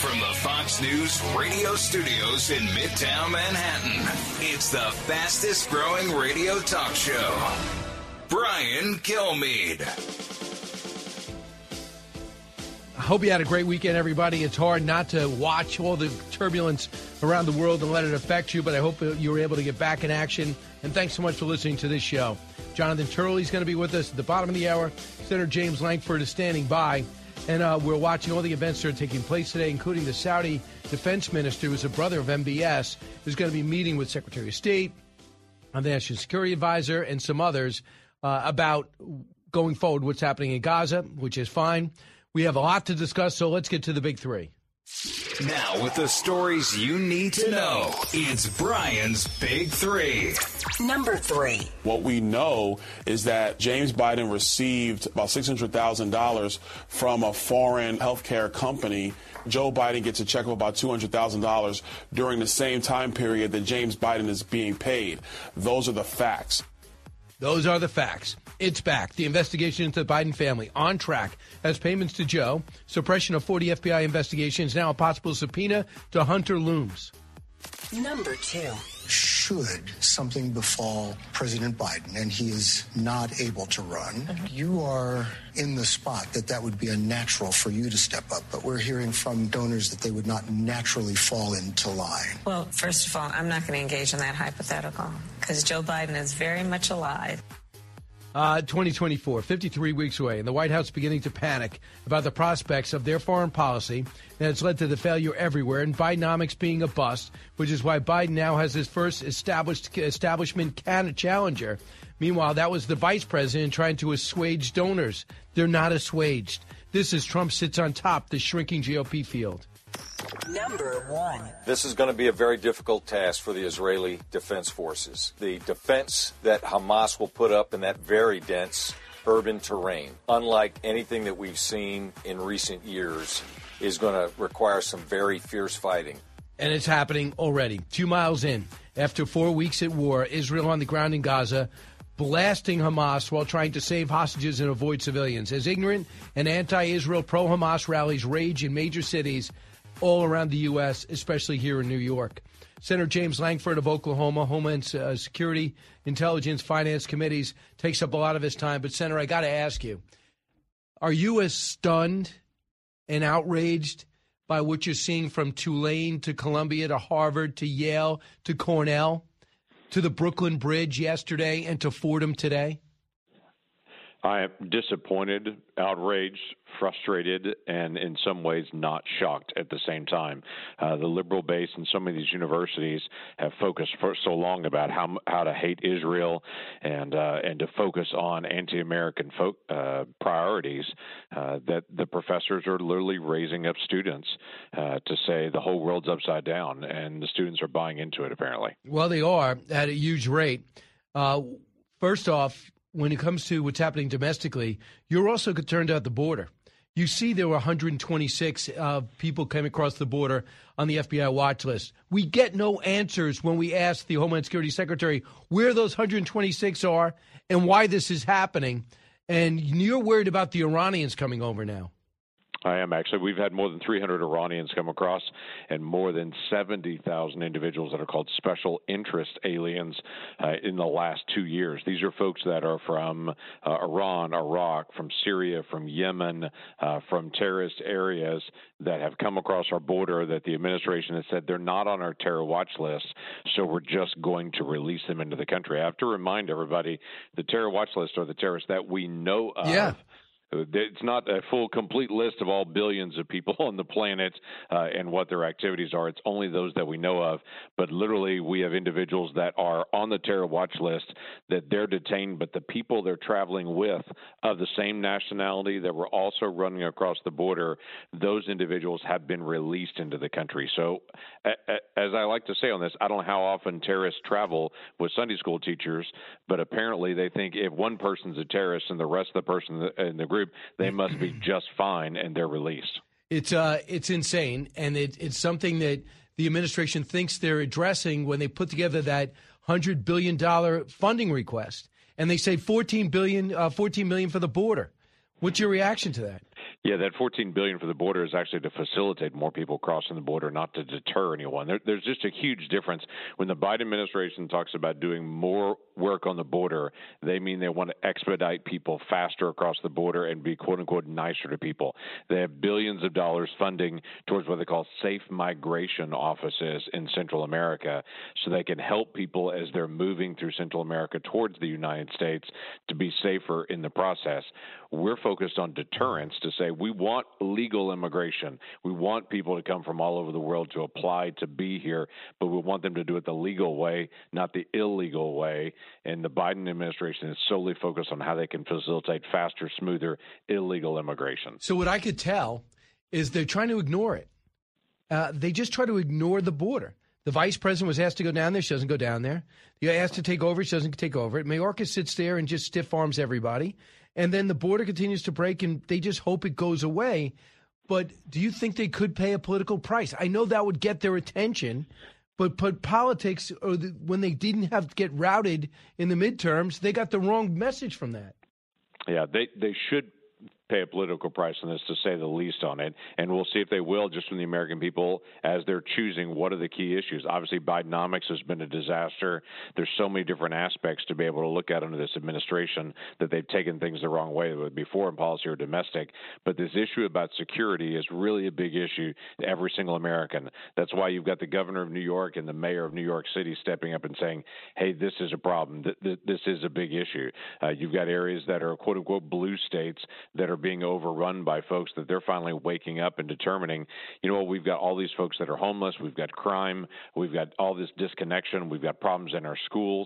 From the Fox News radio studios in Midtown Manhattan, it's the fastest growing radio talk show. Brian Kilmeade. I hope you had a great weekend, everybody. It's hard not to watch all the turbulence around the world and let it affect you, but I hope you were able to get back in action. And thanks so much for listening to this show. Jonathan Turley's going to be with us at the bottom of the hour. Senator James Lankford is standing by. And we're watching all the events that are taking place today, including the Saudi defense minister, who's a brother of MBS, who's going to be meeting with Secretary of State, the National Security Advisor, and some others about going forward what's happening in Gaza, which is fine. We have a lot to discuss, so let's get to the big three. Now, with the stories you need to know, it's Brian's Big Three. Number 3. What we know is that James Biden received about $600,000 from a foreign healthcare company. Joe Biden gets a check of about $200,000 during the same time period that James Biden is being paid. Those are the facts. Those are the facts. It's back. The investigation into the Biden family on track as payments to Joe, suppression of 40 FBI investigations, now a possible subpoena to Hunter looms. Number 2. Should something befall President Biden and he is not able to run, you are in the spot that would be unnatural for you to step up. But we're hearing from donors that they would not naturally fall into line. Well, first of all, I'm not going to engage in that hypothetical because Joe Biden is very much alive. 2024, 53 weeks away, and the White House beginning to panic about the prospects of their foreign policy, and it's led to the failure everywhere, and Bidenomics being a bust, which is why Biden now has his first establishment challenger. Meanwhile, that was the vice president trying to assuage donors. They're not assuaged. This is Trump sits on top the shrinking GOP field. Number 1. This is going to be a very difficult task for the Israeli Defense Forces. The defense that Hamas will put up in that very dense urban terrain, unlike anything that we've seen in recent years, is going to require some very fierce fighting. And it's happening already. 2 miles in, after 4 weeks at war, Israel on the ground in Gaza, blasting Hamas while trying to save hostages and avoid civilians. As ignorant and anti-Israel pro-Hamas rallies rage in major cities all around the U.S., especially here in New York. Senator James Lankford of Oklahoma, Homeland Security, Intelligence, Finance Committees, takes up a lot of his time. But, Senator, I got to ask you, are you as stunned and outraged by what you're seeing from Tulane to Columbia to Harvard to Yale to Cornell to the Brooklyn Bridge yesterday and to Fordham today? I am disappointed, outraged, frustrated, and in some ways not shocked at the same time. The liberal base in some of these universities have focused for so long about how to hate Israel and to focus on anti-American priorities that the professors are literally raising up students to say the whole world's upside down, and the students are buying into it, apparently. Well, they are at a huge rate. First off, when it comes to what's happening domestically, you're also concerned about the border. You see there were 126 people came across the border on the FBI watch list. We get no answers when we ask the Homeland Security Secretary where those 126 are and why this is happening. And you're worried about the Iranians coming over now. I am, actually. We've had more than 300 Iranians come across and more than 70,000 individuals that are called special interest aliens in the last 2 years. These are folks that are from Iran, Iraq, from Syria, from Yemen, from terrorist areas that have come across our border that the administration has said they're not on our terror watch list, so we're just going to release them into the country. I have to remind everybody, the terror watch list are the terrorists that we know of. Yeah. It's not a full, complete list of all billions of people on the planet and what their activities are. It's only those that we know of. But literally, we have individuals that are on the terror watch list that they're detained, but the people they're traveling with of the same nationality that were also running across the border, those individuals have been released into the country. So as I like to say on this, I don't know how often terrorists travel with Sunday school teachers, but apparently they think if one person's a terrorist and the rest of the person in the group, they must be just fine, and they're released. It's insane, and it's something that the administration thinks they're addressing when they put together that $100 billion funding request, and they say $14 million for the border. What's your reaction to that? Yeah, that $14 billion for the border is actually to facilitate more people crossing the border, not to deter anyone. There's just a huge difference. When the Biden administration talks about doing more work on the border, they mean they want to expedite people faster across the border and be, quote unquote, nicer to people. They have billions of dollars funding towards what they call safe migration offices in Central America, so they can help people as they're moving through Central America towards the United States to be safer in the process. We're focused on deterrence to say we want legal immigration. We want people to come from all over the world to apply to be here, but we want them to do it the legal way, not the illegal way. And the Biden administration is solely focused on how they can facilitate faster, smoother, illegal immigration. So what I could tell is they're trying to ignore it. They just try to ignore the border. The vice president was asked to go down there. She doesn't go down there. You're asked to take over. She doesn't take over it. Mayorkas sits there and just stiff arms everybody. And then the border continues to break, and they just hope it goes away. But do you think they could pay a political price? I know that would get their attention, but politics, or when they didn't have to get routed in the midterms, they got the wrong message from that. Yeah, they should pay a political price on this, to say the least, on it. And we'll see if they will, just from the American people, as they're choosing what are the key issues. Obviously, Bidenomics has been a disaster. There's so many different aspects to be able to look at under this administration that they've taken things the wrong way, whether it be foreign policy or domestic. But this issue about security is really a big issue to every single American. That's why you've got the governor of New York and the mayor of New York City stepping up and saying, hey, this is a problem. This is a big issue. You've got areas that are, quote unquote, blue states that are being overrun by folks that they're finally waking up and determining, you know what, we've got all these folks that are homeless, we've got crime, we've got all this disconnection, we've got problems in our schools.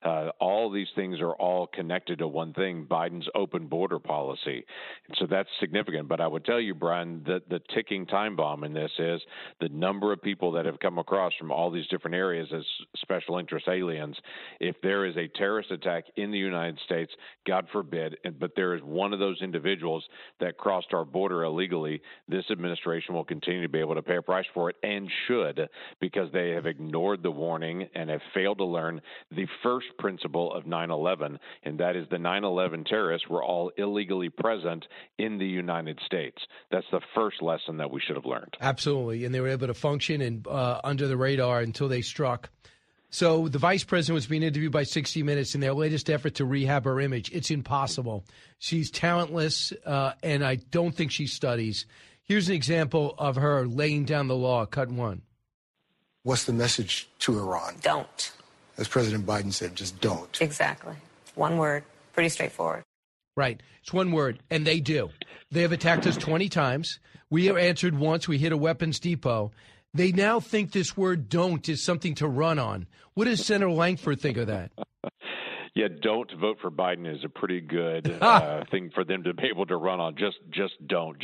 All these things are all connected to one thing, Biden's open border policy. And so that's significant. But I would tell you, Brian, that the ticking time bomb in this is the number of people that have come across from all these different areas as special interest aliens. If there is a terrorist attack in the United States, God forbid, but there is one of those individuals that crossed our border illegally, this administration will continue to be able to pay a price for it, and should, because they have ignored the warning and have failed to learn the first principle of 9/11, and that is the 9/11 terrorists were all illegally present in the United States. That's the first lesson that we should have learned. Absolutely, and they were able to function and under the radar until they struck. So the vice president was being interviewed by 60 Minutes in their latest effort to rehab her image. It's impossible. She's talentless, and I don't think she studies. Here's an example of her laying down the law. Cut one. What's the message to Iran? Don't. As President Biden said, just don't. Exactly. One word. Pretty straightforward. Right. It's one word, and they do. They have attacked us 20 times. We have answered once. We hit a weapons depot. They now think this word "don't" is something to run on. What does Senator Langford think of that? Yeah, don't vote for Biden is a pretty good thing for them to be able to run on. Just don't.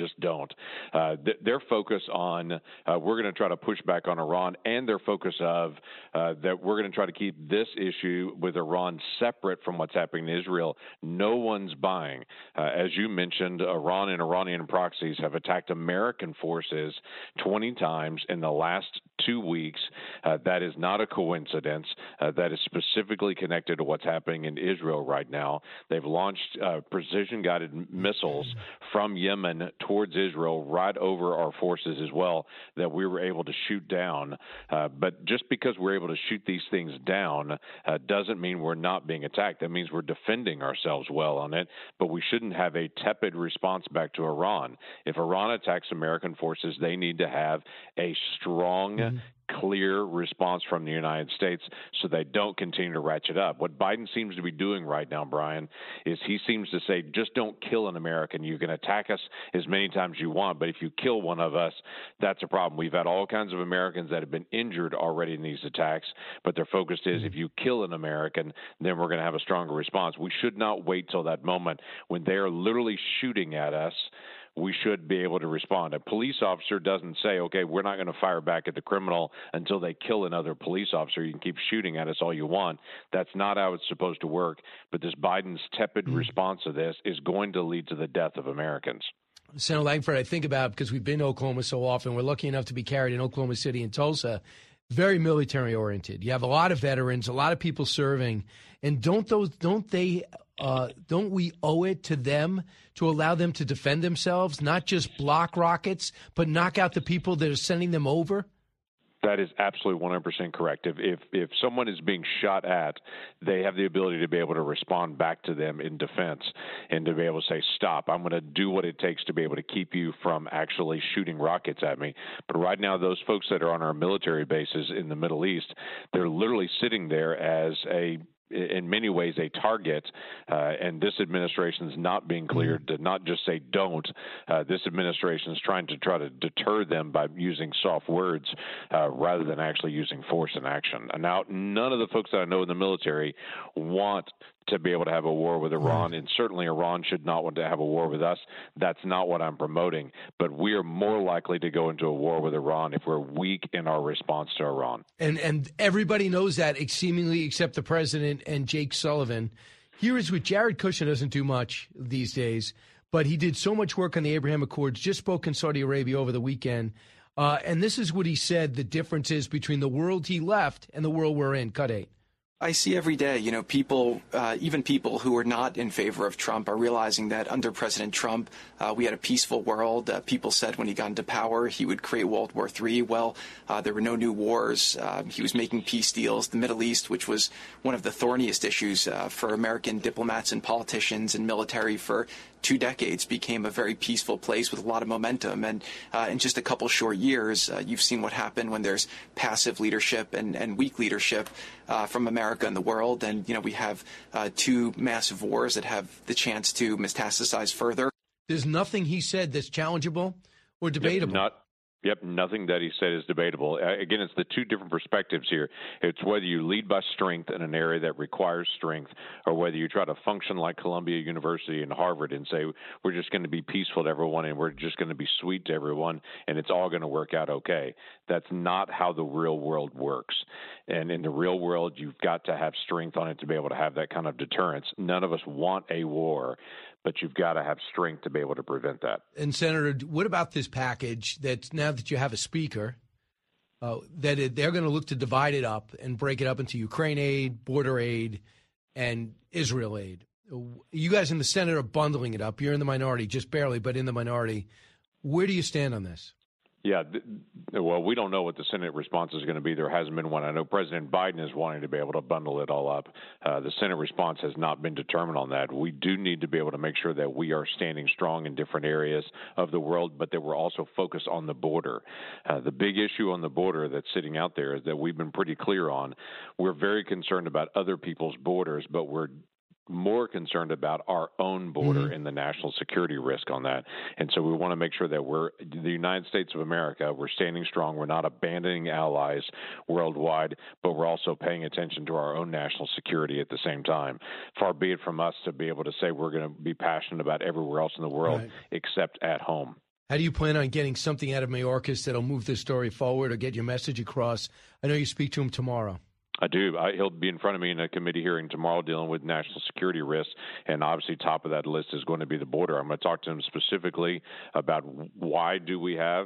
Their focus on we're going to try to push back on Iran, and their focus of that we're going to try to keep this issue with Iran separate from what's happening in Israel. No one's buying. As you mentioned, Iran and Iranian proxies have attacked American forces 20 times in the last 2 weeks. That is not a coincidence. That is specifically connected to what's happening in Israel right now. They've launched precision-guided missiles from Yemen towards Israel right over our forces as well that we were able to shoot down. But just because we're able to shoot these things down doesn't mean we're not being attacked. That means we're defending ourselves well on it, but we shouldn't have a tepid response back to Iran. If Iran attacks American forces, they need to have a strong, clear response from the United States so they don't continue to ratchet up. What Biden seems to be doing right now, Brian, is he seems to say, just don't kill an American. You can attack us as many times as you want, but if you kill one of us, that's a problem. We've had all kinds of Americans that have been injured already in these attacks, but their focus is if you kill an American, then we're going to have a stronger response. We should not wait till that moment when they are literally shooting at us. We should be able to respond. A police officer doesn't say, okay, we're not going to fire back at the criminal until they kill another police officer. You can keep shooting at us all you want. That's not how it's supposed to work. But this Biden's tepid response to this is going to lead to the death of Americans. Senator Langford, I think about, because we've been to Oklahoma so often, we're lucky enough to be carried in Oklahoma City and Tulsa, very military oriented. You have a lot of veterans, a lot of people serving, and don't they don't we owe it to them to allow them to defend themselves, not just block rockets, but knock out the people that are sending them over? That is absolutely 100% correct. If someone is being shot at, they have the ability to be able to respond back to them in defense and to be able to say, stop, I'm going to do what it takes to be able to keep you from actually shooting rockets at me. But right now, those folks that are on our military bases in the Middle East, they're literally sitting there as in many ways a target, and this administration is not being cleared to not just say don't. This administration is trying to deter them by using soft words rather than actually using force and action. And now, none of the folks that I know in the military want to be able to have a war with Iran, and certainly Iran should not want to have a war with us. That's not what I'm promoting. But we are more likely to go into a war with Iran if we're weak in our response to Iran. And everybody knows that, seemingly, except the president and Jake Sullivan. Here is what Jared Kushner doesn't do much these days, but he did so much work on the Abraham Accords, just spoke in Saudi Arabia over the weekend. And this is what he said the difference is between the world he left and the world we're in. Cut 8. I see every day, people, even people who are not in favor of Trump are realizing that under President Trump, we had a peaceful world. People said when he got into power, he would create World War III. Well, there were no new wars. He was making peace deals. The Middle East, which was one of the thorniest issues for American diplomats and politicians and military for 2 decades, became a very peaceful place with a lot of momentum. And in just a couple short years, you've seen what happened when there's passive leadership and weak leadership from America and the world. And, we have 2 massive wars that have the chance to metastasize further. There's nothing he said that's challengeable or debatable. Nothing that he said is debatable. Again, it's the 2 different perspectives here. It's whether you lead by strength in an area that requires strength, or whether you try to function like Columbia University and Harvard and say, we're just going to be peaceful to everyone and we're just going to be sweet to everyone and it's all going to work out okay. That's not how the real world works. And in the real world, you've got to have strength on it to be able to have that kind of deterrence. None of us want a war, but you've got to have strength to be able to prevent that. And, Senator, what about this package that now that you have a speaker, that they're going to look to divide it up and break it up into Ukraine aid, border aid, and Israel aid? You guys in the Senate are bundling it up. You're in the minority, just barely, but in the minority. Where do you stand on this? Yeah, well, we don't know what the Senate response is going to be. There hasn't been one. I know President Biden is wanting to be able to bundle it all up. The Senate response has not been determined on that. We do need to be able to make sure that we are standing strong in different areas of the world, but that we're also focused on the border. The big issue on the border that's sitting out there is that we've been pretty clear on. We're very concerned about other people's borders, but we're more concerned about our own border and the national security risk on that. And so we want to make sure that we're the United States of America, we're standing strong. We're not abandoning allies worldwide, but we're also paying attention to our own national security at the same time. Far be it from us to be able to say we're going to be passionate about everywhere else in the world except at home. How do you plan on getting something out of Mayorkas that'll move this story forward or get your message across? I know you speak to him tomorrow. I do. He'll be in front of me in a committee hearing tomorrow dealing with national security risks, and obviously top of that list is going to be the border. I'm going to talk to him specifically about why do we have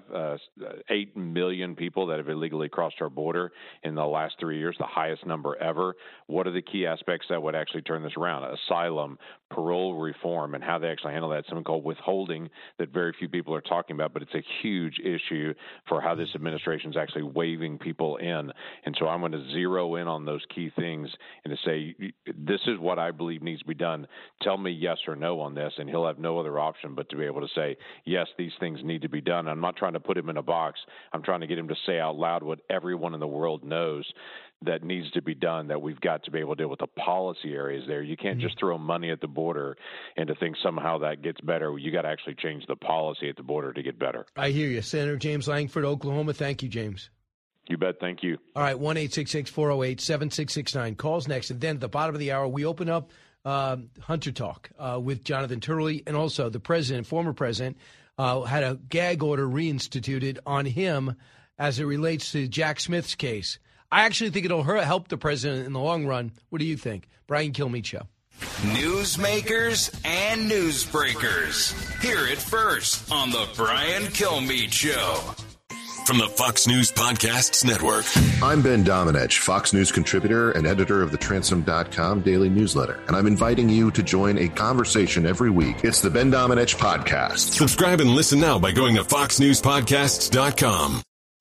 8 million people that have illegally crossed our border in the last 3 years, the highest number ever. What are the key aspects that would actually turn this around? Asylum, parole reform, and how they actually handle that. Something called withholding that very few people are talking about, but it's a huge issue for how this administration is actually waving people in. And so I'm going to zero in on those key things and to say, this is what I believe needs to be done. Tell me yes or no on this, and he'll have no other option but to be able to say, yes, these things need to be done. I'm not trying to put him in a box. I'm trying to get him to say out loud what everyone in the world knows that needs to be done, that we've got to be able to deal with the policy areas there. You can't just throw money at the border and to think somehow that gets better. You got to actually change the policy at the border to get better. I hear you. Senator James Langford, Oklahoma. Thank you, James. You bet. Thank you. All right, 1-866-408-7669. Calls next. And then at the bottom of the hour, we open up Hunter Talk with Jonathan Turley, and also the president, former president, had a gag order reinstituted on him as it relates to Jack Smith's case. I actually think it'll help the president in the long run. What do you think? Brian Kilmeade Show. Newsmakers and newsbreakers. Hear it first on the Brian Kilmeade Show. from the Fox News Podcasts Network. I'm Ben Domenech, Fox News contributor and editor of the Transom.com daily newsletter, and I'm inviting you to join a conversation every week. It's the Ben Domenech Podcast. Subscribe and listen now by going to foxnewspodcasts.com.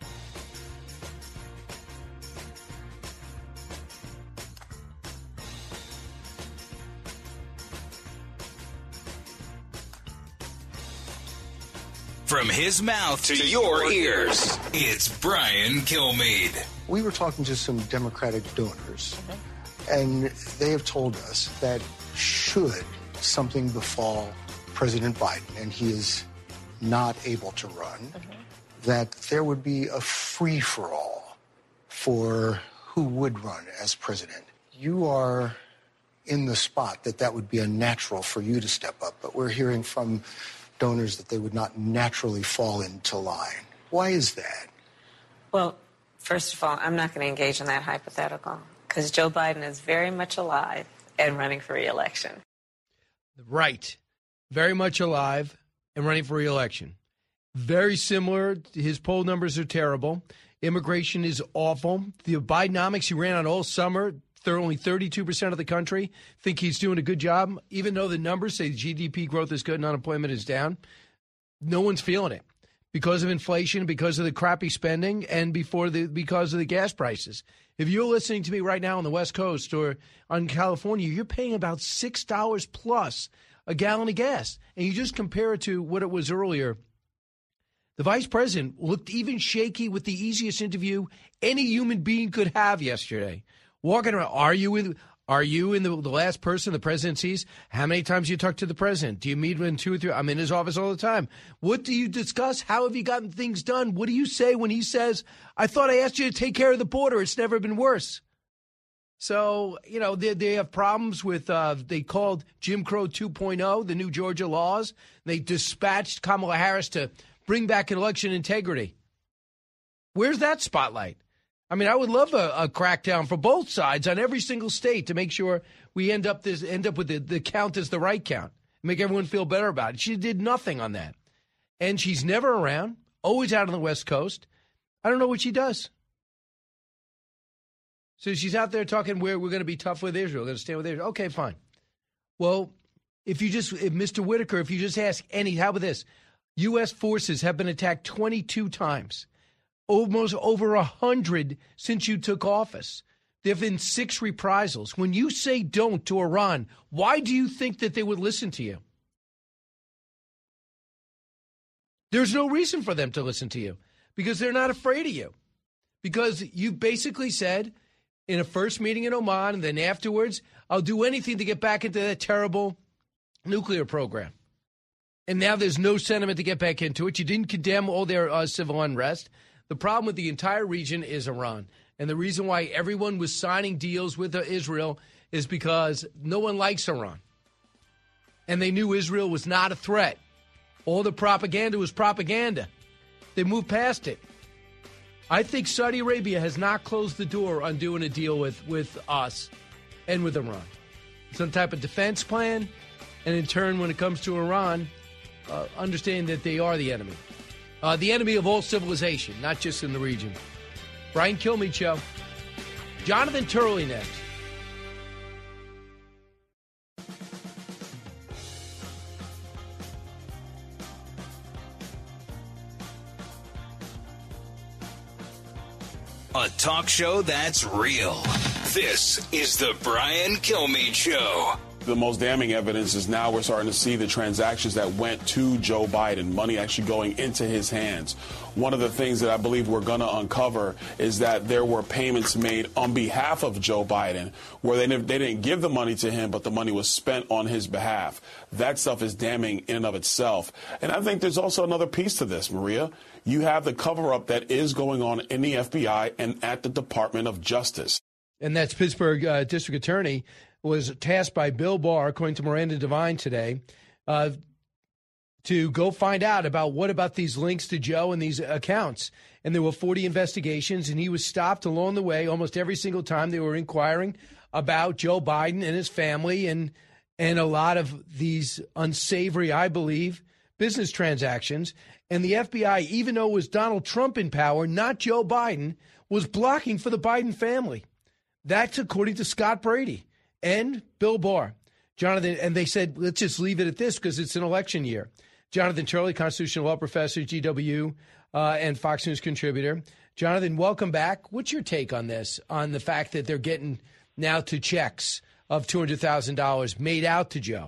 From his mouth to your ears, it's Brian Kilmeade. We were talking to some Democratic donors, and they have told us that should something befall President Biden and he is not able to run, that there would be a free-for-all for who would run as president. You are in the spot that would be unnatural for you to step up, but we're hearing from donors that they would not naturally fall into line. Why is that? Well, first of all, I'm not going to engage in that hypothetical because Joe Biden is very much alive and running for re-election. Right. Very much alive and running for re-election. Very similar. His poll numbers are terrible. Immigration is awful. The Bidenomics he ran on all summer, only 32% of the country think he's doing a good job, even though the numbers say GDP growth is good and unemployment is down. No one's feeling it because of inflation, because of the crappy spending, and because of the gas prices. If you're listening to me right now on the West Coast or on California, you're paying about $6 plus a gallon of gas. And you just compare it to what it was earlier. The vice president looked even shaky with the easiest interview any human being could have yesterday. Walking around, are you in the last person the president sees? How many times do you talk to the president? Do you meet with him 2 or 3? I'm in his office all the time. What do you discuss? How have you gotten things done? What do you say when he says, I thought I asked you to take care of the border. It's never been worse. So, they have problems with, they called Jim Crow 2.0, the new Georgia laws. They dispatched Kamala Harris to bring back election integrity. Where's that spotlight? I mean, I would love a crackdown for both sides on every single state to make sure we end up with the count as the right count, make everyone feel better about it. She did nothing on that. And she's never around, always out on the West Coast. I don't know what she does. So she's out there talking where we're going to be tough with Israel, we're going to stand with Israel. Okay, fine. Well, if Mr. Whitaker, if you just ask how about this? U.S. forces have been attacked 22 times. Almost over 100 since you took office. There have been 6 reprisals. When you say don't to Iran, why do you think that they would listen to you? There's no reason for them to listen to you because they're not afraid of you. Because you basically said in a first meeting in Oman and then afterwards, I'll do anything to get back into that terrible nuclear program. And now there's no sentiment to get back into it. You didn't condemn all their civil unrest. The problem with the entire region is Iran. And the reason why everyone was signing deals with Israel is because no one likes Iran. And they knew Israel was not a threat. All the propaganda was propaganda. They moved past it. I think Saudi Arabia has not closed the door on doing a deal with us and with Iran. Some type of defense plan. And in turn, when it comes to Iran, understand that they are the enemy. The enemy of all civilization, not just in the region. Brian Kilmeade Show. Jonathan Turley next. A talk show that's real. This is the Brian Kilmeade Show. The most damning evidence is now we're starting to see the transactions that went to Joe Biden, money actually going into his hands. One of the things that I believe we're going to uncover is that there were payments made on behalf of Joe Biden where they didn't give the money to him, but the money was spent on his behalf. That stuff is damning in and of itself. And I think there's also another piece to this, Maria. You have the cover-up that is going on in the FBI and at the Department of Justice. And that's Pittsburgh District Attorney was tasked by Bill Barr, according to Miranda Devine today, to go find out what about these links to Joe and these accounts. And there were 40 investigations, and he was stopped along the way almost every single time they were inquiring about Joe Biden and his family and a lot of these unsavory, I believe, business transactions. And the FBI, even though it was Donald Trump in power, not Joe Biden, was blocking for the Biden family. That's according to Scott Brady and Bill Barr. Jonathan, and they said, let's just leave it at this because it's an election year. Jonathan Turley, constitutional law professor, GW, and Fox News contributor. Jonathan, welcome back. What's your take on this, on the fact that they're getting now to checks of $200,000 made out to Joe?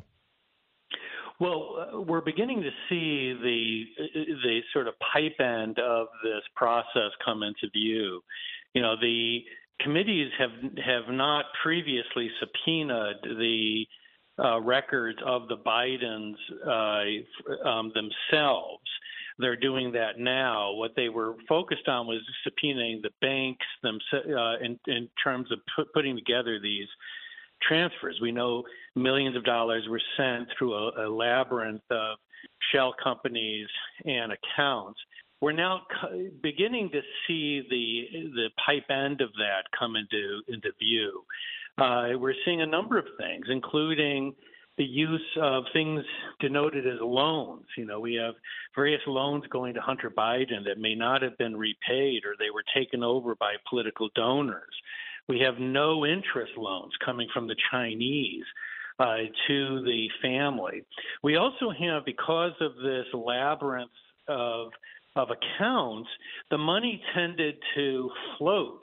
Well, we're beginning to see the sort of pipe end of this process come into view. You know, the committees have not previously subpoenaed the records of the Bidens themselves. They're doing that now. What they were focused on was subpoenaing the banks in terms of putting together these transfers. We know millions of dollars were sent through a labyrinth of shell companies and accounts. We're now beginning to see the pipe end of that come into view. We're seeing a number of things, including the use of things denoted as loans. You know, we have various loans going to Hunter Biden that may not have been repaid, or they were taken over by political donors. We have no interest loans coming from the Chinese to the family. We also have, because of this labyrinth of accounts, the money tended to float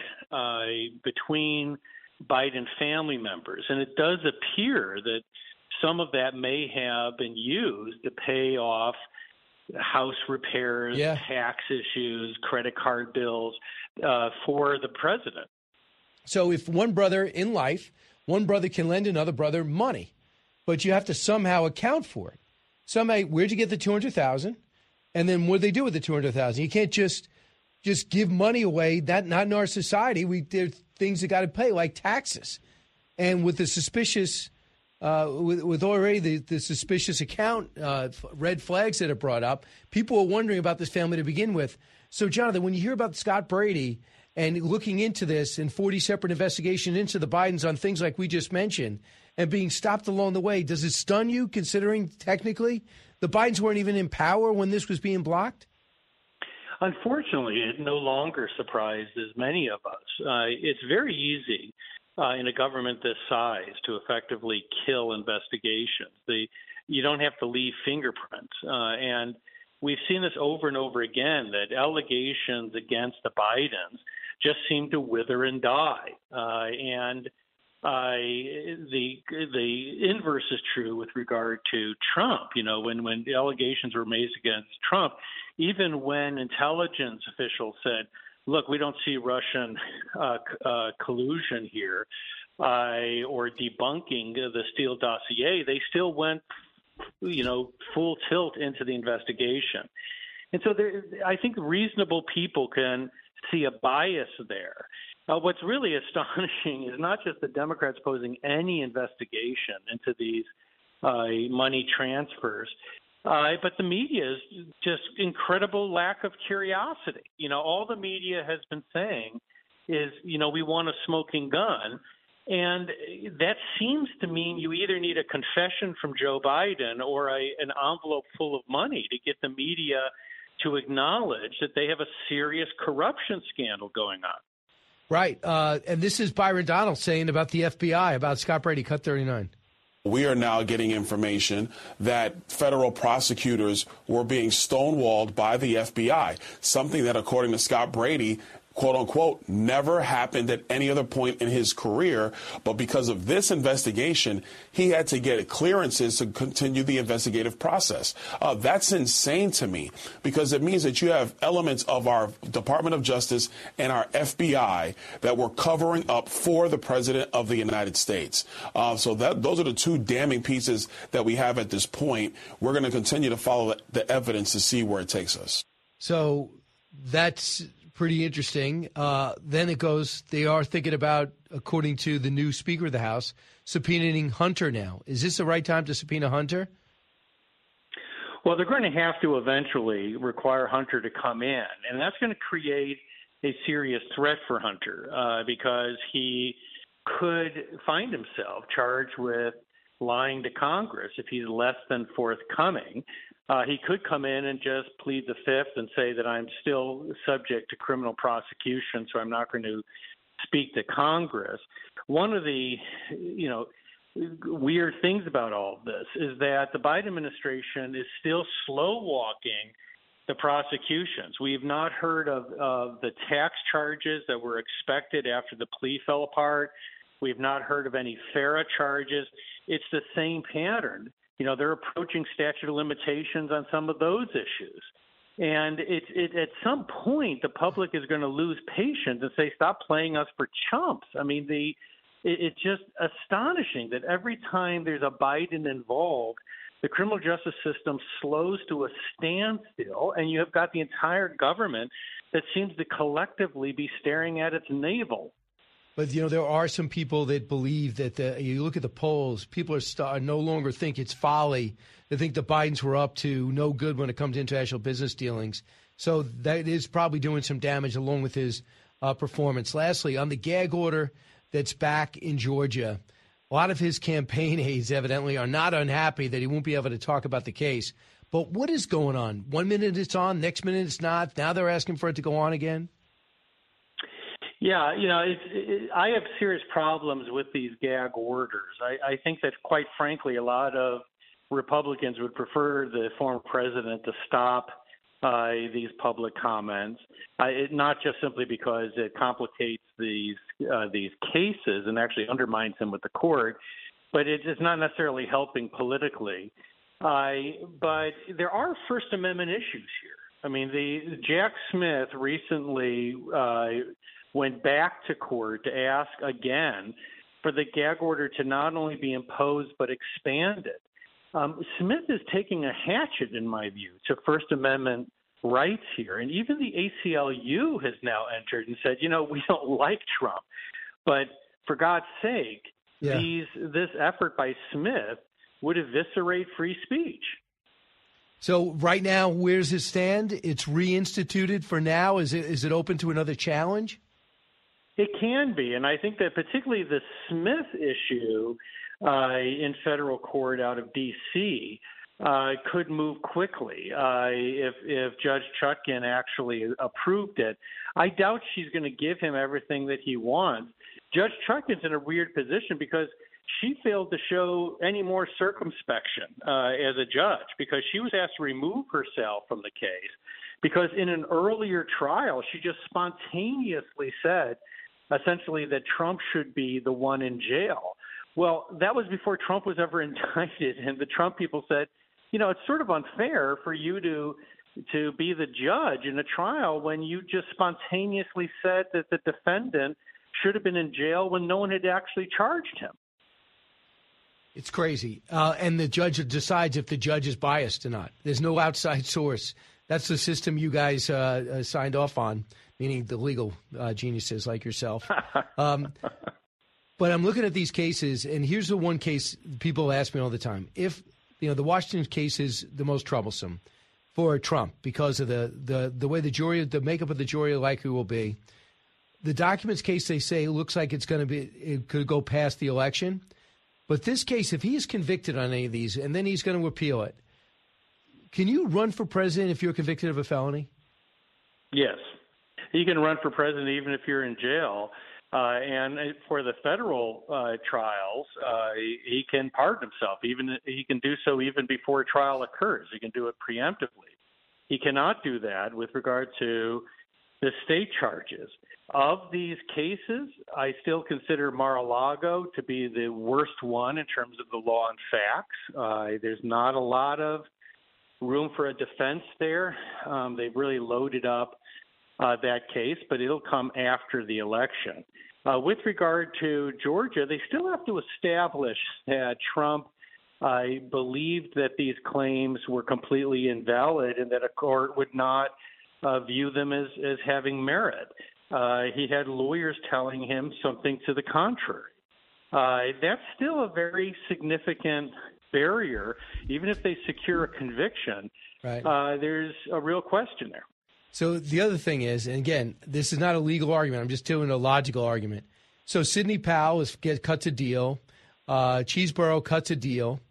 between Biden family members. And it does appear that some of that may have been used to pay off house repairs, tax issues, credit card bills for the president. So if one brother in life, one brother can lend another brother money, but you have to somehow account for it. Somehow, where'd you get the $200,000? And then what do they do with the $200,000? You can't just give money away. Not in our society. There are things that got to pay, like taxes. And with the suspicious, with already the suspicious account red flags that are brought up, people are wondering about this family to begin with. So, Jonathan, when you hear about Scott Brady and looking into this and 40 separate investigations into the Bidens on things like we just mentioned and being stopped along the way, does it stun you, considering technically the Bidens weren't even in power when this was being blocked? Unfortunately, it no longer surprises many of us. It's very easy in a government this size to effectively kill investigations. You don't have to leave fingerprints. And we've seen this over and over again, that allegations against the Bidens just seem to wither and die. And the inverse is true with regard to Trump. You know, when the allegations were made against Trump, even when intelligence officials said, look, we don't see Russian collusion here or debunking the Steele dossier, they still went, full tilt into the investigation. And so I think reasonable people can see a bias there. What's really astonishing is not just the Democrats posing any investigation into these money transfers, but the media's just incredible lack of curiosity. You know, all the media has been saying is, we want a smoking gun. And that seems to mean you either need a confession from Joe Biden or an envelope full of money to get the media to acknowledge that they have a serious corruption scandal going on. Right. And this is Byron Donald saying about the FBI, about Scott Brady, Cut 39. We are now getting information that federal prosecutors were being stonewalled by the FBI, something that, according to Scott Brady, quote unquote, never happened at any other point in his career. But because of this investigation, he had to get clearances to continue the investigative process. That's insane to me, because it means that you have elements of our Department of Justice and our FBI that were covering up for the president of the United States. So those are the two damning pieces that we have at this point. We're going to continue to follow the evidence to see where it takes us. So that's pretty interesting. Then it goes, they are thinking about, according to the new Speaker of the House, subpoenaing Hunter now. Is this the right time to subpoena Hunter? Well, they're going to have to eventually require Hunter to come in, and that's going to create a serious threat for Hunter because he could find himself charged with lying to Congress if he's less than forthcoming. He could come in and just plead the fifth and say that I'm still subject to criminal prosecution, so I'm not going to speak to Congress. One of the, weird things about all of this is that the Biden administration is still slow walking the prosecutions. We've not heard of the tax charges that were expected after the plea fell apart. We've not heard of any FARA charges. It's the same pattern. They're approaching statute of limitations on some of those issues. And at some point, the public is going to lose patience and say, stop playing us for chumps. I mean, it's just astonishing that every time there's a Biden involved, the criminal justice system slows to a standstill, and you have got the entire government that seems to collectively be staring at its navel. But, there are some people that believe that you look at the polls, people are no longer think it's folly to think the Bidens were up to no good when it comes to international business dealings. So that is probably doing some damage along with his performance. Lastly, on the gag order that's back in Georgia, a lot of his campaign aides evidently are not unhappy that he won't be able to talk about the case. But what is going on? 1 minute it's on, next minute it's not. Now they're asking for it to go on again? Yeah, I have serious problems with these gag orders. I think that, quite frankly, a lot of Republicans would prefer the former president to stop these public comments, not just simply because it complicates these cases and actually undermines him with the court, but it is not necessarily helping politically. But there are First Amendment issues here. I mean, Jack Smith recently went back to court to ask again for the gag order to not only be imposed but expanded. Smith is taking a hatchet, in my view, to First Amendment rights here. And even the ACLU has now entered and said, we don't like Trump. But for God's sake, this effort by Smith would eviscerate free speech. So right now, where does it stand? It's reinstituted for now. Is it open to another challenge? It can be, and I think that particularly the Smith issue in federal court out of D.C. Could move quickly if Judge Chutkan actually approved it. I doubt she's going to give him everything that he wants. Judge Chutkan's in a weird position because she failed to show any more circumspection as a judge because she was asked to remove herself from the case because in an earlier trial, she just spontaneously said essentially that Trump should be the one in jail. Well, that was before Trump was ever indicted, and the Trump people said, it's sort of unfair for you to be the judge in a trial when you just spontaneously said that the defendant should have been in jail when no one had actually charged him. It's crazy. And the judge decides if the judge is biased or not. There's no outside source. That's the system you guys signed off on, meaning the legal geniuses like yourself. But I'm looking at these cases, and here's the one case people ask me all the time. If, the Washington case is the most troublesome for Trump because of the way the jury, the makeup of the jury likely will be. The documents case, they say, looks like it could go past the election. But this case, if he's convicted on any of these, and then he's going to appeal it, can you run for president if you're convicted of a felony? Yes. You can run for president even if you're in jail. And for the federal trials, he can pardon himself. He can do so even before a trial occurs. He can do it preemptively. He cannot do that with regard to the state charges. Of these cases, I still consider Mar-a-Lago to be the worst one in terms of the law and facts. There's not a lot of room for a defense there. They've really loaded up that case, but it'll come after the election. With regard to Georgia, they still have to establish that Trump believed that these claims were completely invalid and that a court would not view them as having merit. He had lawyers telling him something to the contrary. That's still a very significant barrier. Even if they secure a conviction, there's a real question there. So the other thing is, and again, this is not a legal argument. I'm just doing a logical argument. So Sidney Powell cuts a deal. Cheeseborough cuts a deal.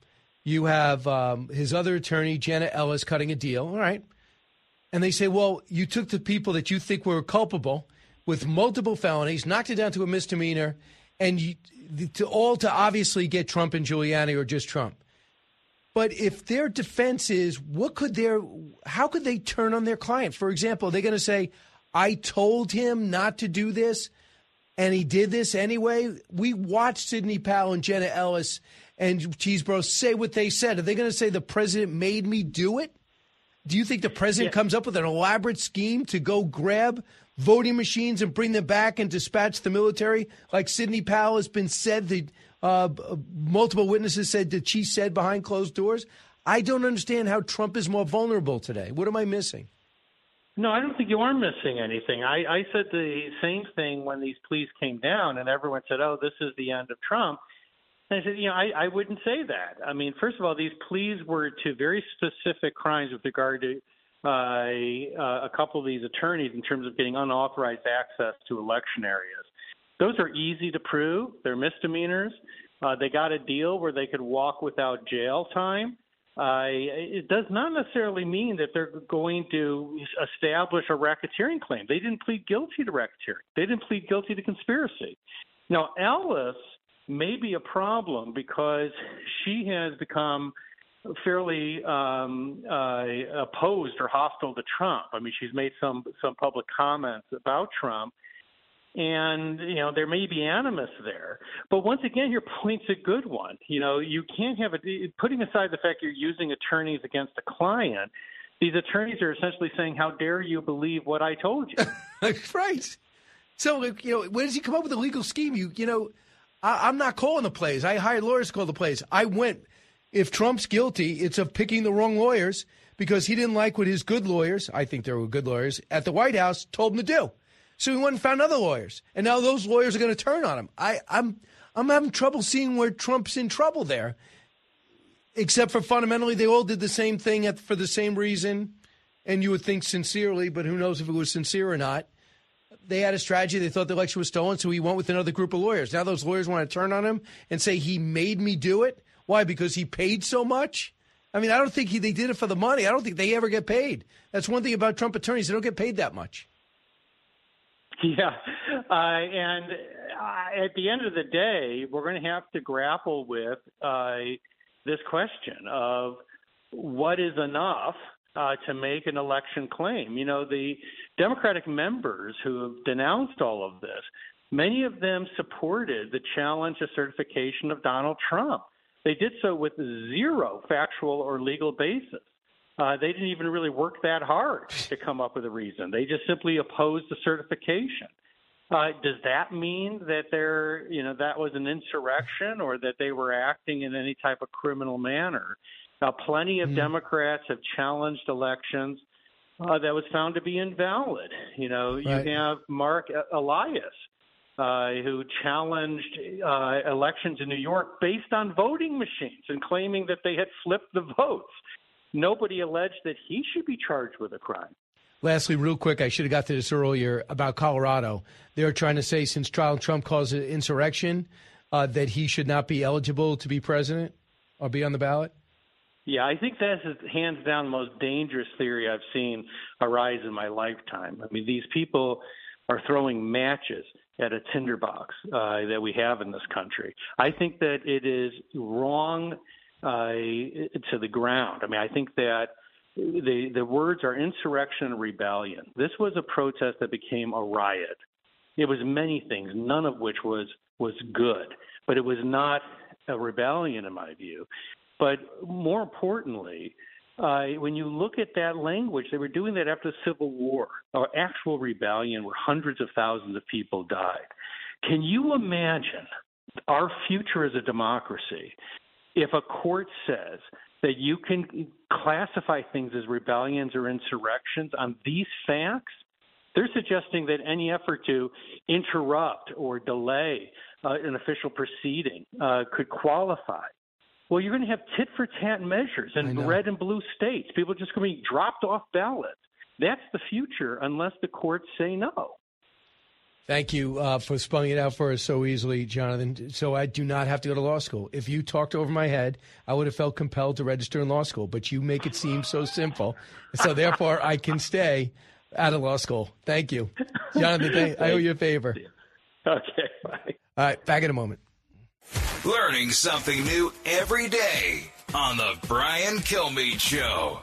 You have his other attorney, Jenna Ellis, cutting a deal. All right. And they say, well, you took the people that you think were culpable with multiple felonies, knocked it down to a misdemeanor, and to obviously get Trump and Giuliani or just Trump. But if their defense is, how could they turn on their client? For example, they're going to say, I told him not to do this, and he did this anyway. We watched Sidney Powell and Jenna Ellis and Cheesebro say what they said. Are they going to say the president made me do it? Do you think the president comes up with an elaborate scheme to go grab voting machines and bring them back and dispatch the military, like Sidney Powell has been said, multiple witnesses said that she said behind closed doors? I don't understand how Trump is more vulnerable today. What am I missing? No, I don't think you are missing anything. I said the same thing when these pleas came down, and everyone said, oh, this is the end of Trump. And I said, I wouldn't say that. I mean, first of all, these pleas were to very specific crimes with regard to a couple of these attorneys in terms of getting unauthorized access to election areas. Those are easy to prove. They're misdemeanors. They got a deal where they could walk without jail time. It does not necessarily mean that they're going to establish a racketeering claim. They didn't plead guilty to racketeering. They didn't plead guilty to conspiracy. Now, Ellis may be a problem because she has become fairly opposed or hostile to Trump. I mean, she's made some public comments about Trump. And, there may be animus there. But once again, your point's a good one. You can't have putting aside the fact you're using attorneys against a client, these attorneys are essentially saying, how dare you believe what I told you? Right. So, where does he come up with a legal scheme? I'm not calling the plays. I hired lawyers to call the plays. I went, if Trump's guilty, it's of picking the wrong lawyers because he didn't like what his good lawyers, I think they were good lawyers, at the White House told him to do. So he went and found other lawyers, and now those lawyers are going to turn on him. I'm having trouble seeing where Trump's in trouble there, except for fundamentally they all did the same thing for the same reason, and you would think sincerely, but who knows if it was sincere or not. They had a strategy. They thought the election was stolen, so he went with another group of lawyers. Now those lawyers want to turn on him and say he made me do it. Why? Because he paid so much? I mean, I don't think they did it for the money. I don't think they ever get paid. That's one thing about Trump attorneys. They don't get paid that much. Yeah, and at the end of the day, we're going to have to grapple with this question of what is enough to make an election claim. The Democratic members who have denounced all of this, many of them supported the challenge of certification of Donald Trump. They did so with zero factual or legal basis. They didn't even really work that hard to come up with a reason. They just simply opposed the certification. Does that mean that that was an insurrection or that they were acting in any type of criminal manner? Plenty of Democrats have challenged elections that was found to be invalid. You have Mark Elias, who challenged elections in New York based on voting machines and claiming that they had flipped the votes. Nobody alleged that he should be charged with a crime. Lastly, real quick, I should have got to this earlier about Colorado. They're trying to say since Donald Trump caused an insurrection, that he should not be eligible to be president or be on the ballot. Yeah, I think that's hands down the most dangerous theory I've seen arise in my lifetime. I mean, these people are throwing matches at a tinderbox that we have in this country. I think that it is wrong to the ground. I mean, I think that the words are insurrection and rebellion. This was a protest that became a riot. It was many things, none of which was good, but it was not a rebellion in my view. But more importantly, when you look at that language, they were doing that after the Civil War, or actual rebellion where hundreds of thousands of people died. Can you imagine our future as a democracy if a court says that you can classify things as rebellions or insurrections on these facts? They're suggesting that any effort to interrupt or delay an official proceeding could qualify. Well, you're going to have tit-for-tat measures in red and blue states. People are just going to be dropped off ballots. That's the future unless the courts say no. Thank you for spelling it out for us so easily, Jonathan. So I do not have to go to law school. If you talked over my head, I would have felt compelled to register in law school. But you make it seem so simple. So therefore, I can stay out of law school. Thank you. Jonathan, I owe you a favor. Okay, bye. All right, back in a moment. Learning something new every day on the Brian Kilmeade Show.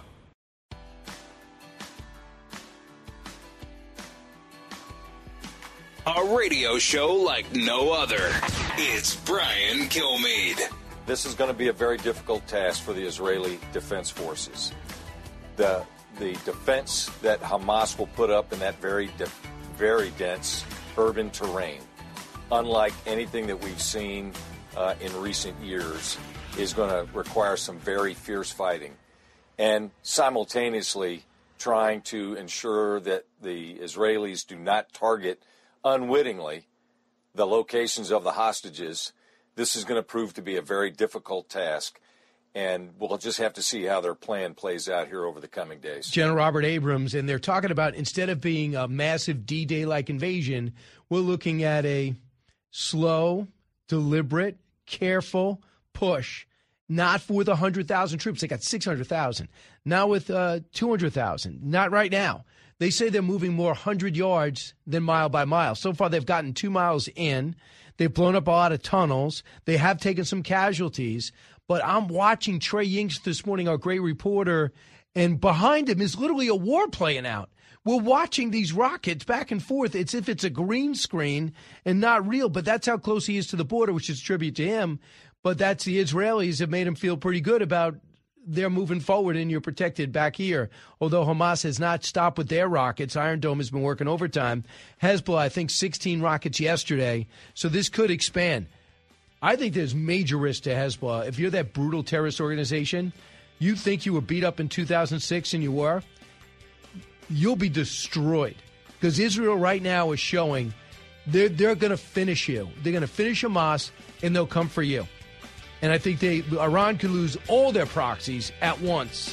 A radio show like no other. It's Brian Kilmeade. This is going to be a very difficult task for the Israeli Defense Forces. The defense that Hamas will put up in that very dense urban terrain, unlike anything that we've seen in recent years, is going to require some very fierce fighting. And simultaneously trying to ensure that the Israelis do not target unwittingly the locations of the hostages. This is going to prove to be a very difficult task, and we'll just have to see how their plan plays out here over the coming days. General Robert Abrams, and they're talking about, instead of being a massive D-Day-like invasion, we're looking at a slow, deliberate, careful push. Not with 100,000 troops. They got 600,000. Now with 200,000. Not right now. They say they're moving more 100 yards than mile by mile. So far, they've gotten 2 miles in. They've blown up a lot of tunnels. They have taken some casualties. But I'm watching Trey Yingst this morning, our great reporter, and behind him is literally a war playing out. We're watching these rockets back and forth. It's if it's a green screen and not real, but that's how close he is to the border, which is a tribute to him. But that's the Israelis have made him feel pretty good about they're moving forward and you're protected back here. Although Hamas has not stopped with their rockets. Iron Dome has been working overtime. Hezbollah, I think 16 rockets yesterday. So this could expand. I think there's major risk to Hezbollah. If you're that brutal terrorist organization, you think you were beat up in 2006 and you were, you'll be destroyed. Because Israel right now is showing they're going to finish you. They're going to finish Hamas and they'll come for you. And I think Iran could lose all their proxies at once.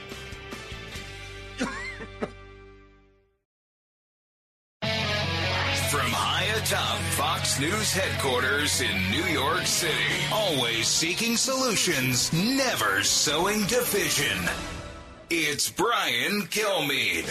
From high atop Fox News headquarters in New York City, always seeking solutions, never sowing division. It's Brian Kilmeade.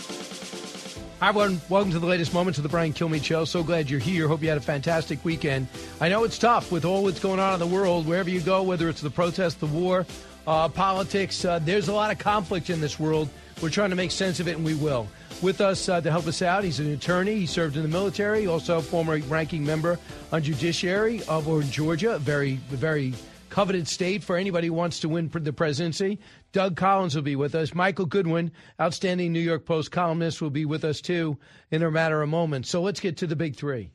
Hi, everyone. Welcome to the latest moments of the Brian Kilmeade Show. So glad you're here. Hope you had a fantastic weekend. I know it's tough with all that's going on in the world, wherever you go, whether it's the protest, the war, politics. There's a lot of conflict in this world. We're trying to make sense of it, and we will. With us to help us out, he's an attorney. He served in the military, also a former ranking member on Judiciary of Georgia, a very, very coveted state for anybody who wants to win the presidency. Doug Collins will be with us. Michael Goodwin, outstanding New York Post columnist, will be with us, too, in a matter of moments. So let's get to the big three.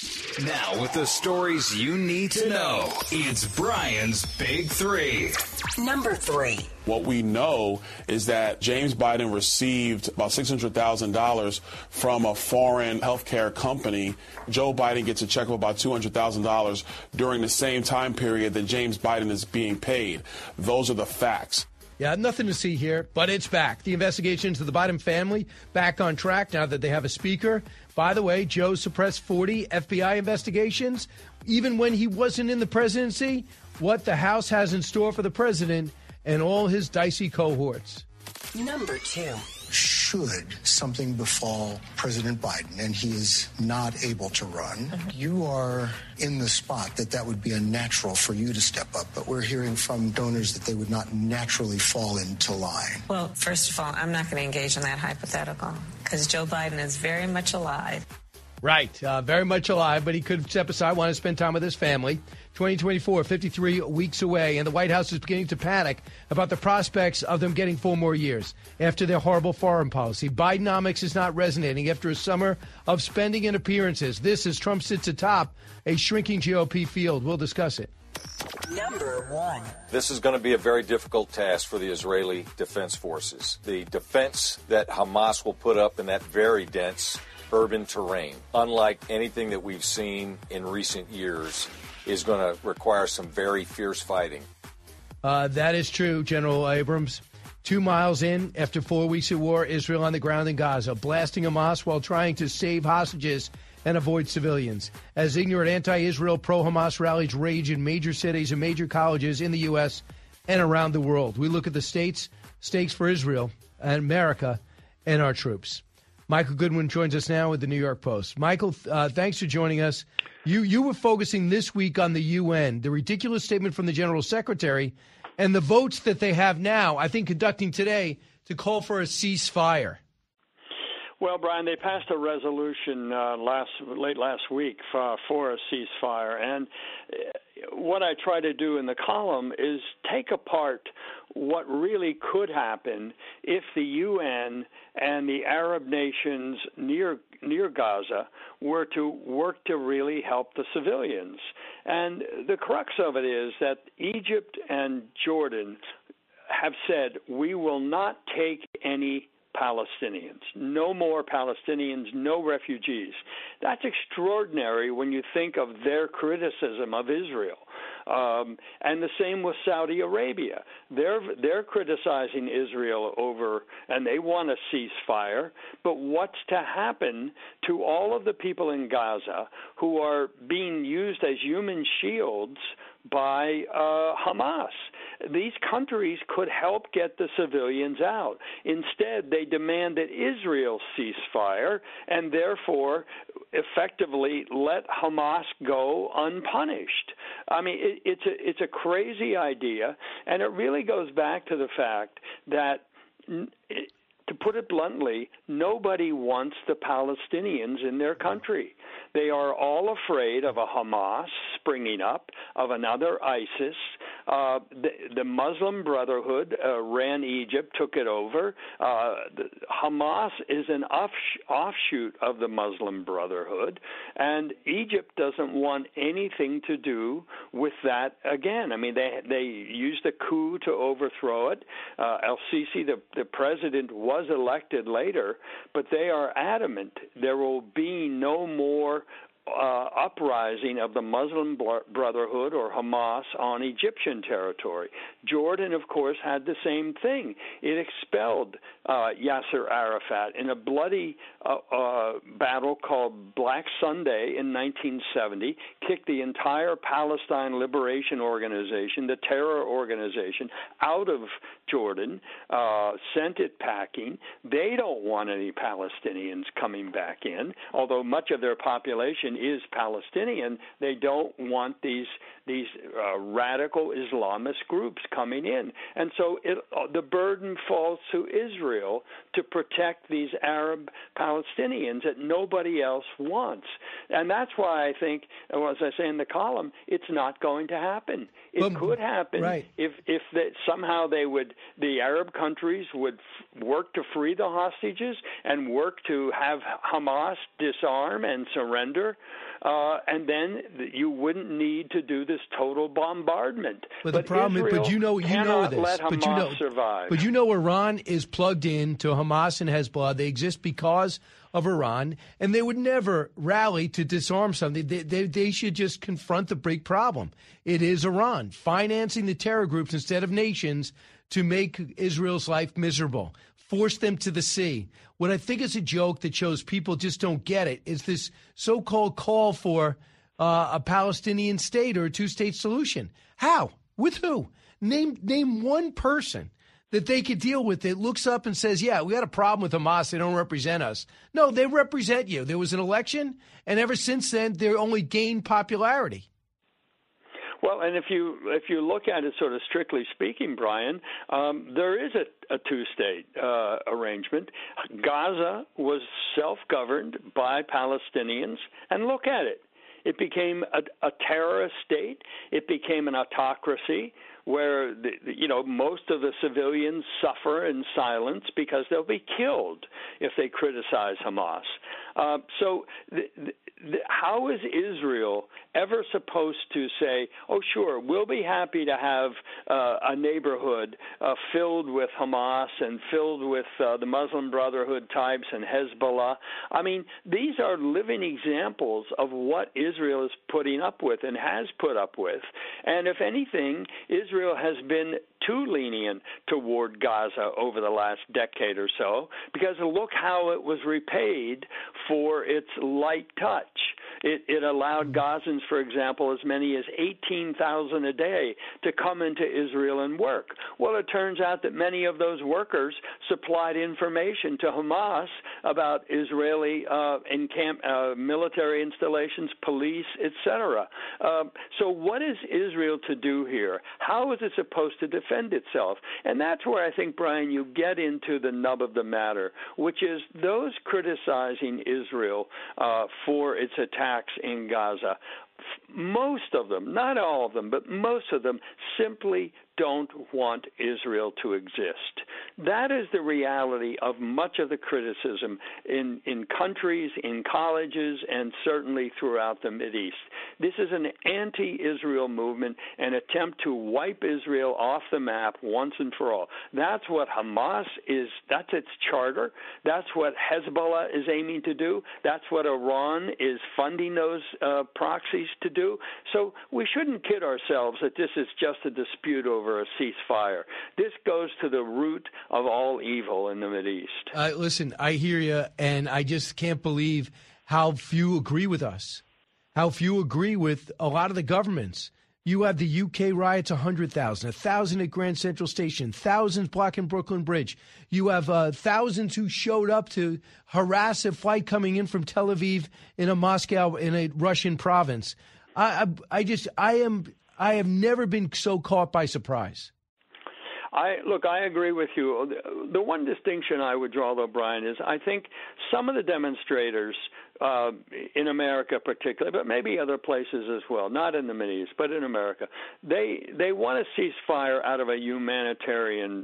Now, with the stories you need to know, it's Brian's Big Three. Number 3. What we know is that James Biden received about $600,000 from a foreign healthcare company. Joe Biden gets a check of about $200,000 during the same time period that James Biden is being paid. Those are the facts. Yeah, nothing to see here, but it's back. The investigation into the Biden family back on track now that they have a speaker. By the way, Joe suppressed 40 FBI investigations. Even when he wasn't in the presidency, what the House has in store for the president and all his dicey cohorts. Number 2. Should something befall President Biden and he is not able to run, you are in the spot that would be unnatural for you to step up. But we're hearing from donors that they would not naturally fall into line. Well, first of all, I'm not going to engage in that hypothetical because Joe Biden is very much alive. Right, very much alive, but he could step aside, want to spend time with his family. 2024, 53 weeks away, and the White House is beginning to panic about the prospects of them getting 4 more years after their horrible foreign policy. Bidenomics is not resonating after a summer of spending and appearances. This, as Trump sits atop a shrinking GOP field. We'll discuss it. Number 1. This is going to be a very difficult task for the Israeli Defense Forces. The defense that Hamas will put up in that very dense urban terrain, unlike anything that we've seen in recent years, is going to require some very fierce fighting. That is true, General Abrams. 2 miles in, after 4 weeks at war, Israel on the ground in Gaza, blasting Hamas while trying to save hostages and avoid civilians. As ignorant anti-Israel, pro-Hamas rallies rage in major cities and major colleges in the U.S. and around the world. We look at the stakes for Israel and America and our troops. Michael Goodwin joins us now with the New York Post. Michael, thanks for joining us. You were focusing this week on the UN, the ridiculous statement from the General Secretary, and the votes that they have now, I think conducting today, to call for a ceasefire. Well, Brian, they passed a resolution late last week for a ceasefire. And what I try to do in the column is take apart what really could happen if the UN and the Arab nations near Gaza were to work to really help the civilians. And the crux of it is that Egypt and Jordan have said, we will not take any Palestinians. No more Palestinians, no refugees. That's extraordinary when you think of their criticism of Israel. And the same with Saudi Arabia. They're criticizing Israel over, and they want a ceasefire. But what's to happen to all of the people in Gaza who are being used as human shields by Hamas? These countries could help get the civilians out. Instead, they demand that Israel cease fire and therefore effectively let Hamas go unpunished. I mean, it's a crazy idea, and it really goes back to the fact that, to put it bluntly, nobody wants the Palestinians in their country. They are all afraid of a Hamas springing up, of another ISIS. The Muslim Brotherhood ran Egypt, took it over. Hamas is an offshoot of the Muslim Brotherhood, and Egypt doesn't want anything to do with that again. I mean, they used a coup to overthrow it. El-Sisi, the president, was elected later, but they are adamant there will be no more uprising of the Muslim Brotherhood or Hamas on Egyptian territory. Jordan, of course, had the same thing. It expelled Yasser Arafat in a bloody battle called Black Sunday in 1970, kicked the entire Palestine Liberation Organization, the terror organization, out of Jordan, sent it packing. They don't want any Palestinians coming back in, although much of their population is Palestinian. They don't want these radical Islamist groups coming in. And so the burden falls to Israel to protect these Arab Palestinians that nobody else wants. And that's why I think, as I say in the column, it's not going to happen. It could happen if somehow the Arab countries would work to free the hostages and work to have Hamas disarm and surrender, and then you wouldn't need to do this total bombardment. But the problem is, you know this. Let Hamas survive. But Iran is plugged in to Hamas and Hezbollah. They exist because of Iran, and they would never rally to disarm something. They should just confront the big problem. It is Iran financing the terror groups instead of nations to make Israel's life miserable, force them to the sea. What I think is a joke that shows people just don't get it is this so-called call for a Palestinian state or a two-state solution. How? With who? Name one person that they could deal with it, looks up and says, yeah, we got a problem with Hamas. They don't represent us. No, they represent you. There was an election, and ever since then, they only gained popularity. Well, and if you look at it sort of strictly speaking, Brian, there is a two-state arrangement. Gaza was self-governed by Palestinians, and look at it. It became a terrorist state. It became an autocracy where most of the civilians suffer in silence because they'll be killed if they criticize Hamas. So how is Israel ever supposed to say, oh, sure, we'll be happy to have a neighborhood filled with Hamas and filled with the Muslim Brotherhood types and Hezbollah? I mean, these are living examples of what Israel is putting up with and has put up with. And if anything, Israel has been too lenient toward Gaza over the last decade or so, because look how it was repaid for its light touch. It allowed Gazans, for example, as many as 18,000 a day to come into Israel and work. Well, it turns out that many of those workers supplied information to Hamas about Israeli military installations, police, etc. So what is Israel to do here? How is it supposed to defend itself? And that's where I think, Brian, you get into the nub of the matter, which is those criticizing Israel for its attacks in Gaza. Most of them, not all of them, but most of them simply don't want Israel to exist. That is the reality of much of the criticism in countries, in colleges, and certainly throughout the Mideast. This is an anti-Israel movement, an attempt to wipe Israel off the map once and for all. That's what Hamas is. That's its charter. That's what Hezbollah is aiming to do. That's what Iran is funding those proxies to do. So we shouldn't kid ourselves that this is just a dispute over a ceasefire. This goes to the root of all evil in the Mideast. Listen, I hear you, and I just can't believe how few agree with us, how few agree with a lot of the governments. You have the UK riots, 100,000, 1,000 at Grand Central Station, thousands blocking Brooklyn Bridge. You have thousands who showed up to harass a flight coming in from Tel Aviv in a Moscow, in a Russian province. I have never been so caught by surprise. I agree with you. The one distinction I would draw, though, Brian, is I think some of the demonstrators in America particularly, but maybe other places as well, not in the Mideast, but in America, they want a ceasefire out of a humanitarian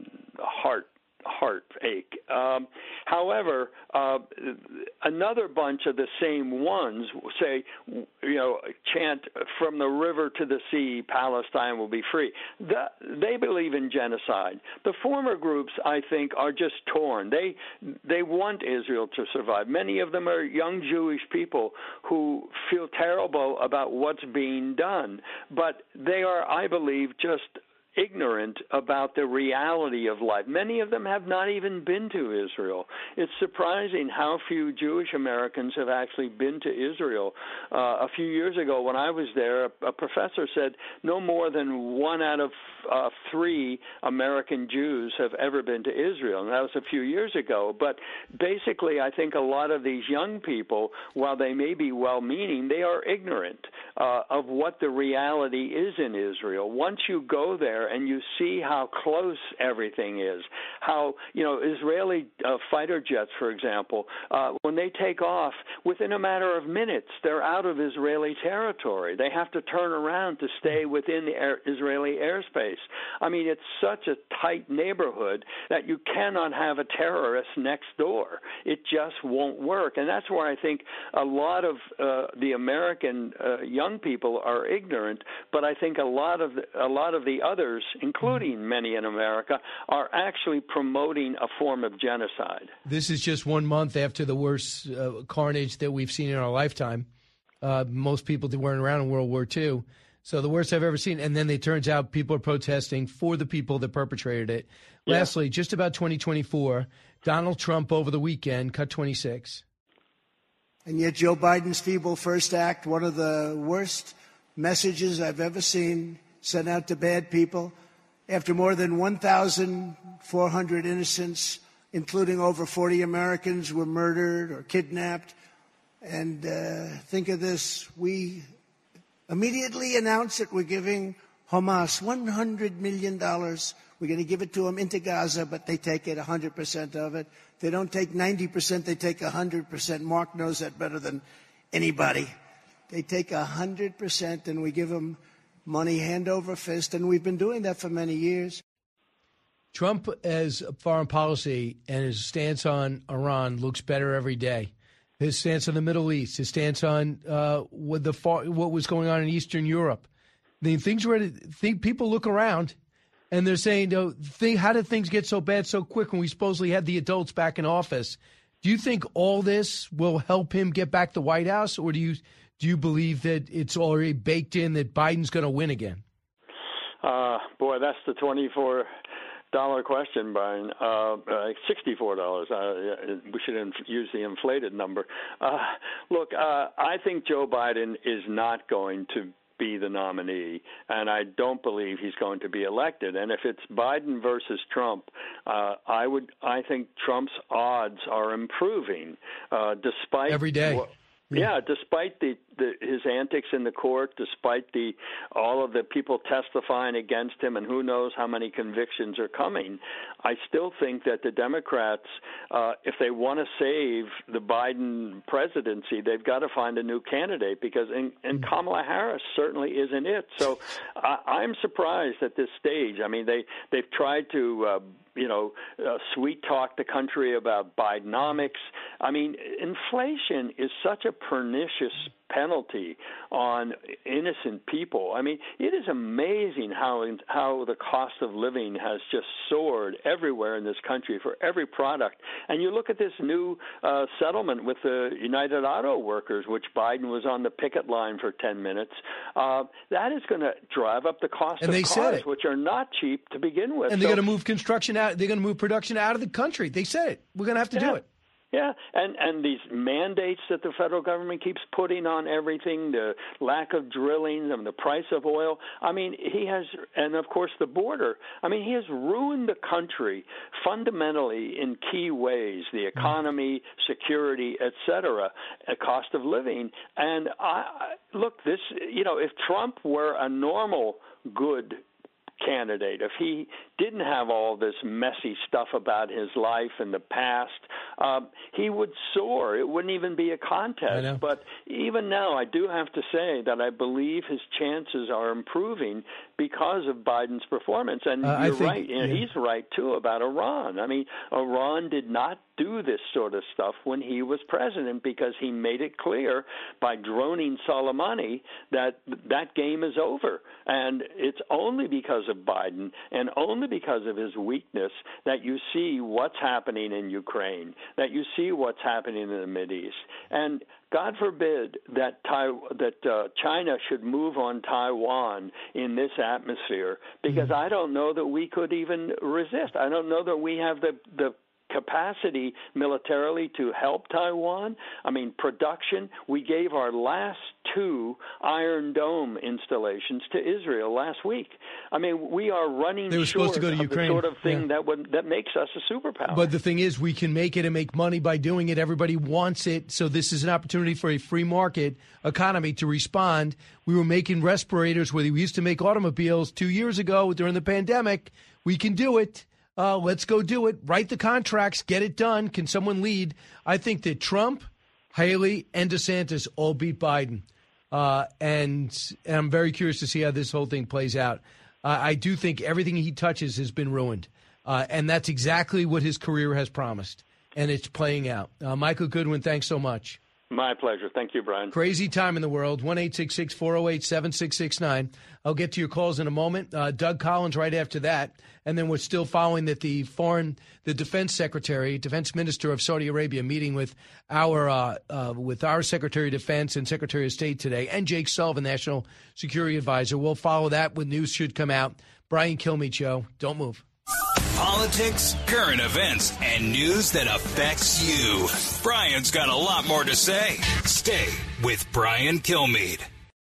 heartache. However, another bunch of the same ones say, chant from the river to the sea, Palestine will be free. They believe in genocide. The former groups, I think, are just torn. They want Israel to survive. Many of them are young Jewish people who feel terrible about what's being done, but they are, I believe, just ignorant about the reality of life. Many of them have not even been to Israel. It's surprising how few Jewish Americans have actually been to Israel. A few years ago when I was there, a professor said no more than 1 out of 3 American Jews have ever been to Israel, and that was a few years ago. But basically, I think a lot of these young people, while they may be well-meaning, they are ignorant of what the reality is in Israel. Once you go there and you see how close everything is, how, Israeli fighter jets, for example, when they take off, within a matter of minutes, they're out of Israeli territory. They have to turn around to stay within the Israeli airspace. I mean, it's such a tight neighborhood that you cannot have a terrorist next door. It just won't work. And that's where I think a lot of the American young people are ignorant, but I think a lot of the others, including many in America, are actually promoting a form of genocide. This is just 1 month after the worst carnage that we've seen in our lifetime. Most people that weren't around in World War II. So the worst I've ever seen. And then it turns out people are protesting for the people that perpetrated it. Yeah. Lastly, just about 2024, Donald Trump over the weekend, cut 26. And yet Joe Biden's feeble first act, one of the worst messages I've ever seen sent out to bad people. After more than 1,400 innocents, including over 40 Americans, were murdered or kidnapped. And think of this. We immediately announced that we're giving Hamas $100 million. We're going to give it to them into Gaza, but they take it 100% of it. They don't take 90%, they take 100%. Mark knows that better than anybody. They take 100%, and we give them money hand over fist, and we've been doing that for many years. Trump, as foreign policy and his stance on Iran, looks better every day. His stance on the Middle East, his stance on what was going on in Eastern Europe. People look around and they're saying, how did things get so bad so quick when we supposedly had the adults back in office? Do you think all this will help him get back the White House, or do you believe that it's already baked in that Biden's going to win again? Boy, that's the $24 question, Brian. $64. We should use the inflated number. Look, I think Joe Biden is not going to be the nominee, and I don't believe he's going to be elected. And if it's Biden versus Trump, I think Trump's odds are improving, despite every day. Despite his antics in the court, despite all of the people testifying against him, and who knows how many convictions are coming, I still think that the Democrats, if they want to save the Biden presidency, they've got to find a new candidate, because and Kamala Harris certainly isn't it. So I'm surprised at this stage. I mean, they've tried to sweet talk the country about Bidenomics. I mean, inflation is such a pernicious penalty on innocent people. I mean, it is amazing how the cost of living has just soared everywhere in this country for every product. And you look at this new settlement with the United Auto Workers, which Biden was on the picket line for 10 minutes. That is going to drive up the cost of cars, which are not cheap to begin with. And they're going to move construction out. They're going to move production out of the country. They said it. We're going to have to do it. Yeah, and these mandates that the federal government keeps putting on everything, the lack of drilling, the price of oil. I mean, and of course the border. I mean, he has ruined the country fundamentally in key ways: the economy, security, etc., cost of living. And look, this, if Trump were a normal, good candidate, if he didn't have all this messy stuff about his life in the past, he would soar. It wouldn't even be a contest. But even now, I do have to say that I believe his chances are improving because of Biden's performance. And you're right. And he's right, too, about Iran. I mean, Iran did not do this sort of stuff when he was president, because he made it clear by droning Soleimani that game is over. And it's only because of Biden and only because of his weakness that you see what's happening in Ukraine, that you see what's happening in the Mideast. And God forbid that China should move on Taiwan in this atmosphere, because I don't know that we could even resist. I don't know that we have the capacity militarily to help Taiwan. I mean, production, we gave our last 2 Iron Dome installations to Israel last week. I mean, we are running short to go to of Ukraine. The sort of thing that makes us a superpower. But the thing is, we can make it and make money by doing it. Everybody wants it. So this is an opportunity for a free market economy to respond. We were making respirators where we used to make automobiles 2 years ago during the pandemic. We can do it. Let's go do it. Write the contracts. Get it done. Can someone lead? I think that Trump, Haley, and DeSantis all beat Biden. And I'm very curious to see how this whole thing plays out. I do think everything he touches has been ruined. And that's exactly what his career has promised. And it's playing out. Michael Goodwin, thanks so much. My pleasure. Thank you, Brian. Crazy time in the world. 1-866-408-7669. I'll get to your calls in a moment. Doug Collins right after that. And then we're still following that the defense minister of Saudi Arabia, meeting with our Secretary of Defense and Secretary of State today, and Jake Sullivan, National Security Advisor. We'll follow that when news should come out. Brian Kilmeade Show. Don't move. Politics, current events, and news that affects you. Brian's got a lot more to say. Stay with Brian Kilmeade.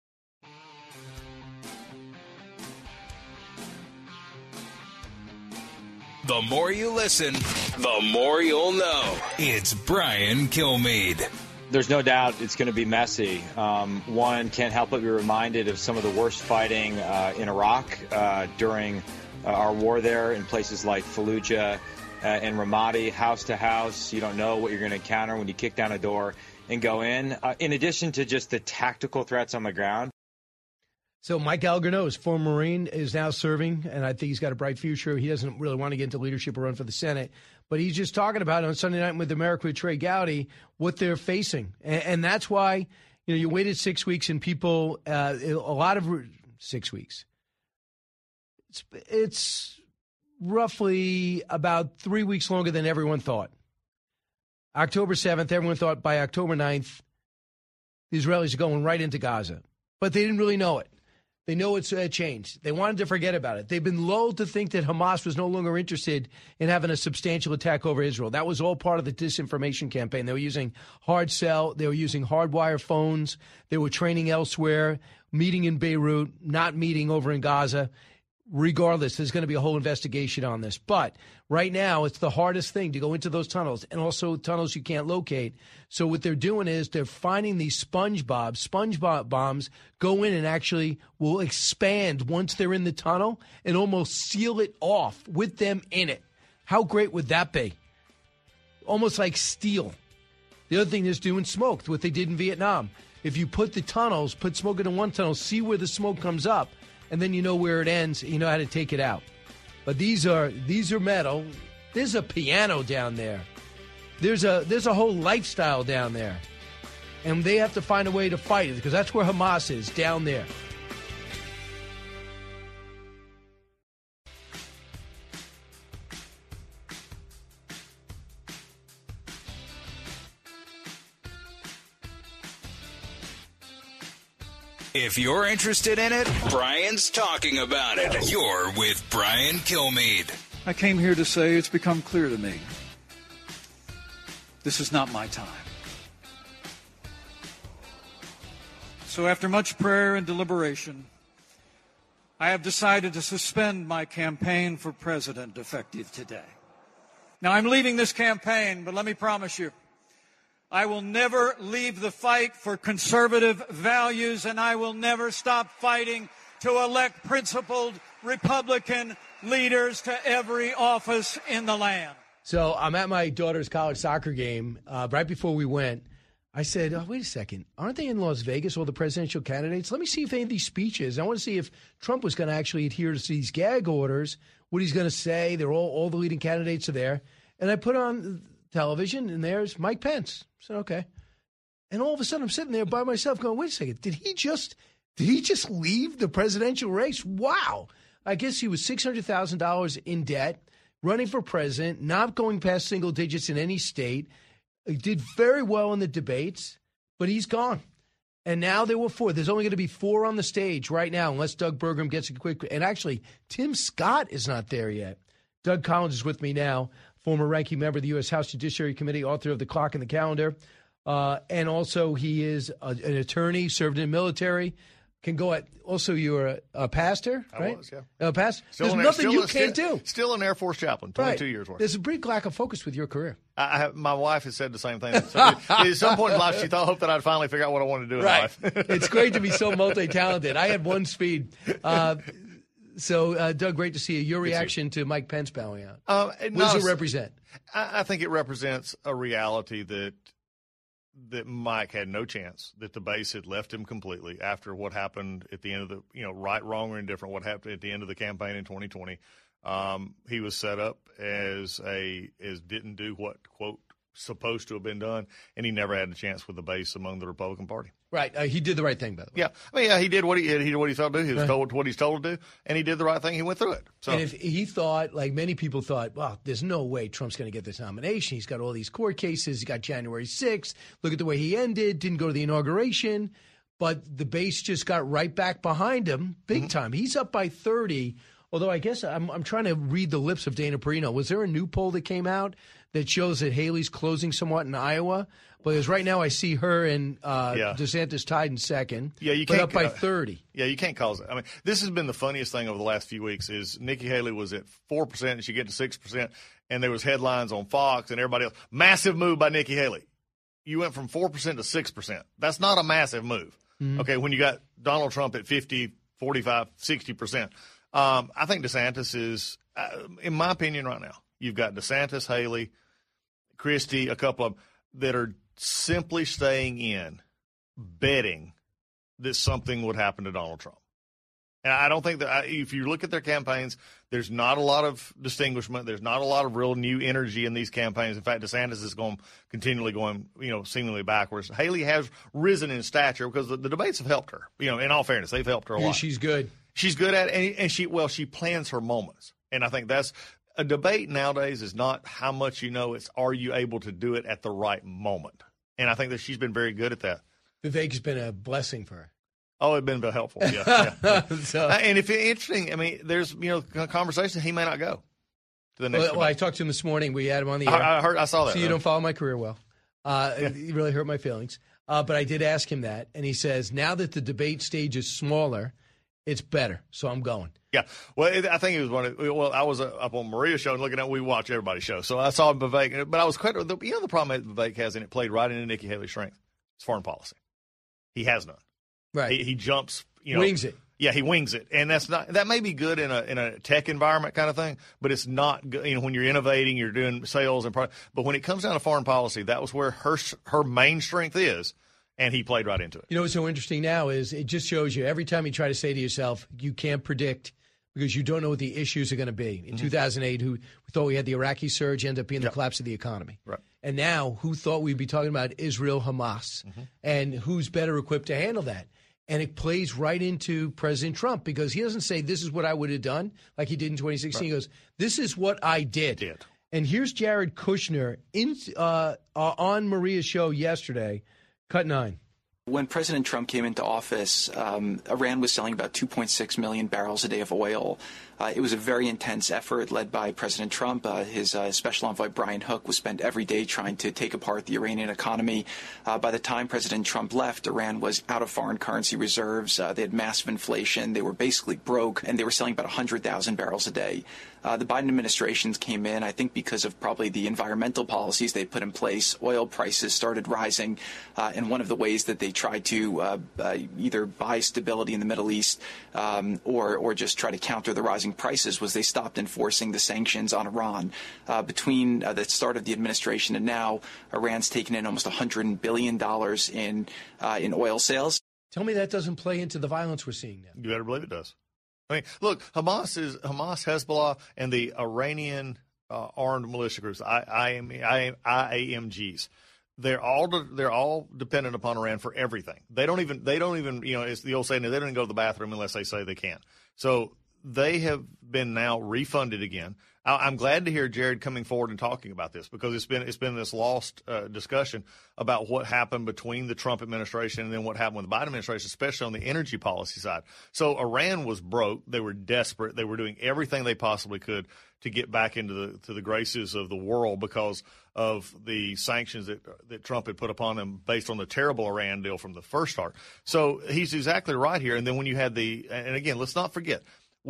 The more you listen, the more you'll know. It's Brian Kilmeade. There's no doubt it's going to be messy. One can't help but be reminded of some of the worst fighting in Iraq during our war there, in places like Fallujah and Ramadi, house to house. You don't know what you're going to encounter when you kick down a door and go in addition to just the tactical threats on the ground. So Mike Algernos, former Marine, is now serving, and I think he's got a bright future. He doesn't really want to get into leadership or run for the Senate, but he's just talking about on Sunday Night with America with Trey Gowdy what they're facing. And that's why, you waited 6 weeks and people, 6 weeks. It's roughly about 3 weeks longer than everyone thought. October 7th, everyone thought by October 9th, the Israelis are going right into Gaza. But they didn't really know it. They know it's changed. They wanted to forget about it. They've been lulled to think that Hamas was no longer interested in having a substantial attack over Israel. That was all part of the disinformation campaign. They were using hard cell. They were using hardwire phones. They were training elsewhere, meeting in Beirut, not meeting over in Gaza. Regardless, there's going to be a whole investigation on this. But right now, it's the hardest thing to go into those tunnels, and also tunnels you can't locate. So what they're doing is they're finding these sponge bombs go in and actually will expand once they're in the tunnel and almost seal it off with them in it. How great would that be? Almost like steel. The other thing is doing smoke, what they did in Vietnam. If you put smoke into one tunnel, see where the smoke comes up, and then you know where it ends, you know how to take it out. But these are metal. There's a piano down there. There's a whole lifestyle down there. And they have to find a way to fight it, because that's where Hamas is, down there. If you're interested in it, Brian's talking about it. You're with Brian Kilmeade. I came here to say it's become clear to me. This is not my time. So after much prayer and deliberation, I have decided to suspend my campaign for president effective today. Now, I'm leaving this campaign, but let me promise you, I will never leave the fight for conservative values, and I will never stop fighting to elect principled Republican leaders to every office in the land. So I'm at my daughter's college soccer game. Right before we went, I said, wait a second. Aren't they in Las Vegas, all the presidential candidates? Let me see if any of these speeches. I want to see if Trump was going to actually adhere to these gag orders, what he's going to say. They're all the leading candidates are there. And I put on television, and there's Mike Pence. I said, okay. And all of a sudden, I'm sitting there by myself going, wait a second. Did he just leave the presidential race? Wow. I guess he was $600,000 in debt, running for president, not going past single digits in any state. He did very well in the debates, but he's gone. And now there were 4. There's only going to be 4 on the stage right now, unless Doug Burgum gets a quick. And actually, Tim Scott is not there yet. Doug Collins is with me now, former ranking member of the U.S. House Judiciary Committee, author of The Clock and the Calendar. And also he is an attorney, served in the military. Can go at. Also, you're a pastor, right? I was, yeah. A pastor. There's nothing you can't do. Still an Air Force chaplain, 22 years worth. There's a big lack of focus with your career. My wife has said the same thing. So at some point in life, she hoped that I'd finally figure out what I wanted to do in life. It's great to be so multi-talented. I had one speed. So, Doug, great to see you. Your reaction to Mike Pence bowing out. What does it represent? I think it represents a reality that Mike had no chance, that the base had left him completely after what happened at the end of the, right, wrong, or indifferent, what happened at the end of the campaign in 2020. He was set up as didn't do what, quote, supposed to have been done, and he never had a chance with the base among the Republican Party. Right. He did the right thing, by the way. Yeah. I mean, he did what he did what he thought to do. He was told what he's told to do, and he did the right thing. He went through it. So. And if he thought, like many people thought, well, there's no way Trump's going to get this nomination. He's got all these court cases. He got January 6th. Look at the way he ended. Didn't go to the inauguration. But the base just got right back behind him big time. He's up by 30. Although I guess I'm trying to read the lips of Dana Perino. Was there a new poll that came out that shows that Haley's closing somewhat in Iowa? But as right now, I see her and DeSantis tied in second. Yeah, you can't up by 30. Yeah, you can't cause it. I mean, this has been the funniest thing over the last few weeks. Is Nikki Haley was at 4% and she get to 6%, and there was headlines on Fox and everybody else. Massive move by Nikki Haley. You went from 4% to 6%. That's not a massive move. Mm-hmm. Okay, when you got Donald Trump at 50, 45, 60%. I think DeSantis is, in my opinion, right now, you've got DeSantis, Haley, Christie, a couple of them that are simply staying in, betting that something would happen to Donald Trump. And I don't think that if you look at their campaigns, there's not a lot of distinguishment. There's not a lot of real new energy in these campaigns. In fact, DeSantis is continually going, seemingly backwards. Haley has risen in stature because the debates have helped her. In all fairness, they've helped her a lot. Yeah, she's good. She's good at it, and she plans her moments. And I think that's a debate nowadays is not how much you know, it's are you able to do it at the right moment. And I think that she's been very good at that. Vivek has been a blessing for her. Oh, it'd been very helpful. Yeah. And if it's interesting, I mean, there's conversation. He may not go to the next. Well, I talked to him this morning. We had him on the air. I saw that. So you don't follow my career well. It really hurt my feelings. But I did ask him that, and he says now that the debate stage is smaller, it's better. So I'm going. Yeah. Well, I think it was I was up on Maria's show and looking at. We watch everybody's show, so I saw Vivek. But I was quite. The problem that Vivek has, and it played right into Nikki Haley's strength. It's foreign policy. He has none. Right. He jumps, wings it. Yeah, he wings it. And that may be good in a tech environment kind of thing, but it's not good, when you're innovating, you're doing sales and product. But when it comes down to foreign policy, that was where her main strength is, and he played right into it. You know what's so interesting now is it just shows you every time you try to say to yourself, you can't predict because you don't know what the issues are going to be. In 2008, we thought we had the Iraqi surge, ended up being the collapse of the economy. Right. And now, who thought we'd be talking about Israel, Hamas, and who's better equipped to handle that? And it plays right into President Trump because he doesn't say, this is what I would have done like he did in 2016. Right. He goes, this is what I did. And here's Jared Kushner on Maria's show yesterday, Cut 9. When President Trump came into office, Iran was selling about 2.6 million barrels a day of oil. It was a very intense effort led by President Trump. His special envoy, Brian Hook, was spent every day trying to take apart the Iranian economy. By the time President Trump left, Iran was out of foreign currency reserves. They had massive inflation. They were basically broke, and they were selling about 100,000 barrels a day. The Biden administration came in, I think because of probably the environmental policies they put in place. Oil prices started rising, and one of the ways that they tried to either buy stability in the Middle East or just try to counter the rising prices was they stopped enforcing the sanctions on Iran. Between the start of the administration and now, Iran's taken in almost $100 billion in oil sales. Tell me that doesn't play into the violence we're seeing now. You better believe it does. I mean, look, Hamas, Hezbollah, and the Iranian armed militia groups, IAMGs. They're all dependent upon Iran for everything. They don't even it's the old saying, they don't even go to the bathroom unless they say they can. So they have been now refunded again. I'm glad to hear Jared coming forward and talking about this because it's been this lost discussion about what happened between the Trump administration and then what happened with the Biden administration, especially on the energy policy side. So Iran was broke. They were desperate. They were doing everything they possibly could to get back into the graces of the world because of the sanctions that Trump had put upon them based on the terrible Iran deal from the first start. So he's exactly right here. And then when you had and again, let's not forget,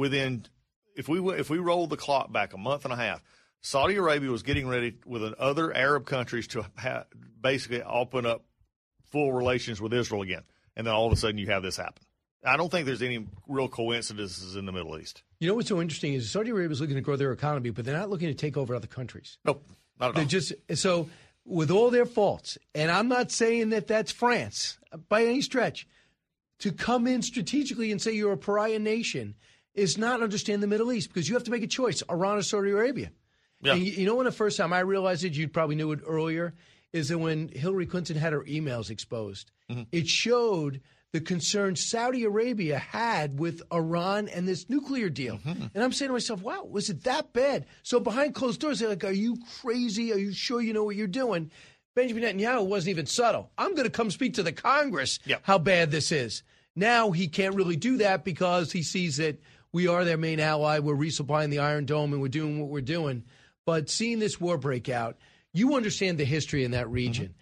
if we roll the clock back a month and a half, Saudi Arabia was getting ready with other Arab countries to basically open up full relations with Israel again. And then all of a sudden you have this happen. I don't think there's any real coincidences in the Middle East. You know what's so interesting is Saudi Arabia is looking to grow their economy, but they're not looking to take over other countries. Nope, not at all. So with all their faults, and I'm not saying that that's France by any stretch, to come in strategically and say you're a pariah nation is not understand the Middle East because you have to make a choice, Iran or Saudi Arabia. Yeah. And you know when the first time I realized it, you probably knew it earlier, is that when Hillary Clinton had her emails exposed, it showed the concern Saudi Arabia had with Iran and this nuclear deal. And I'm saying to myself, wow, was it that bad? So behind closed doors, they're like, are you crazy? Are you sure you know what you're doing? Benjamin Netanyahu wasn't even subtle. I'm going to come speak to the Congress how bad this is. Now he can't really do that because he sees that we are their main ally. We're resupplying the Iron Dome, and we're doing what we're doing. But seeing this war break out, you understand the history in that region.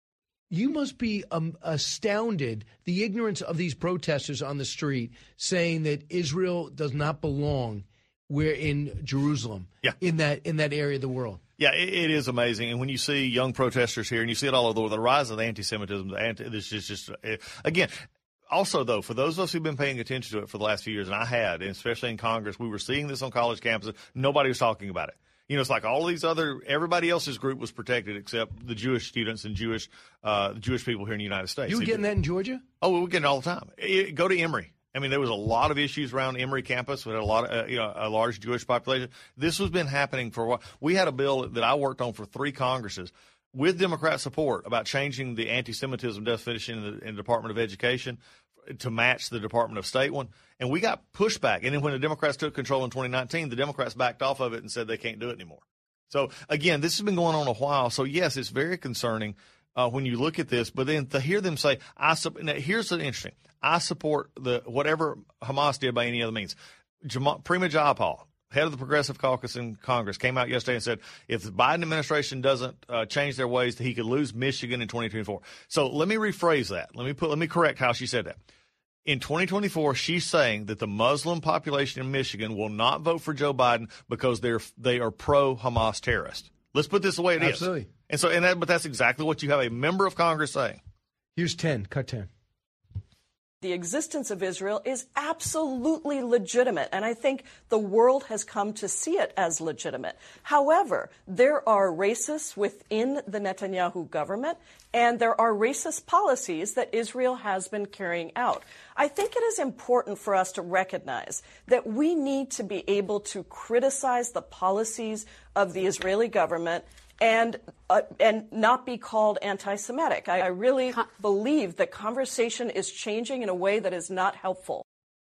You must be astounded, the ignorance of these protesters on the street saying that Israel does not belong. We're in Jerusalem, in that area of the world. Yeah, it is amazing. And when you see young protesters here, and you see it all over the rise of the anti-Semitism, this is just again. Also, though, for those of us who've been paying attention to it for the last few years, and I had, and especially in Congress, we were seeing this on college campuses. Nobody was talking about it. You know, it's like all these everybody else's group was protected except the Jewish students and Jewish people here in the United States. You were getting that in Georgia? Oh, we were getting it all the time. Go to Emory. I mean, there was a lot of issues around Emory campus. We had a lot of, a large Jewish population. This has been happening for a while. We had a bill that I worked on for 3 Congresses with Democrat support about changing the anti-Semitism definition in the Department of Education to match the Department of State one. And we got pushback. And then when the Democrats took control in 2019, the Democrats backed off of it and said they can't do it anymore. So, again, this has been going on a while. So, yes, it's very concerning. when you look at this. But then to hear them say, here's the interesting. I support whatever Hamas did by any other means. Prima Jayapal, head of the Progressive Caucus in Congress, came out yesterday and said if the Biden administration doesn't change their ways, that he could lose Michigan in 2024. So let me rephrase that. Let me correct how she said that. In 2024, she's saying that the Muslim population in Michigan will not vote for Joe Biden because they are pro-Hamas terrorists. Let's put this the way it Absolutely. is. But that's exactly what you have a member of Congress saying. Here's 10. Cut 10. The existence of Israel is absolutely legitimate, and I think the world has come to see it as legitimate. However, there are racists within the Netanyahu government, and there are racist policies that Israel has been carrying out. I think it is important for us to recognize that we need to be able to criticize the policies of the Israeli government and not be called anti-Semitic. I really believe that conversation is changing in a way that is not helpful.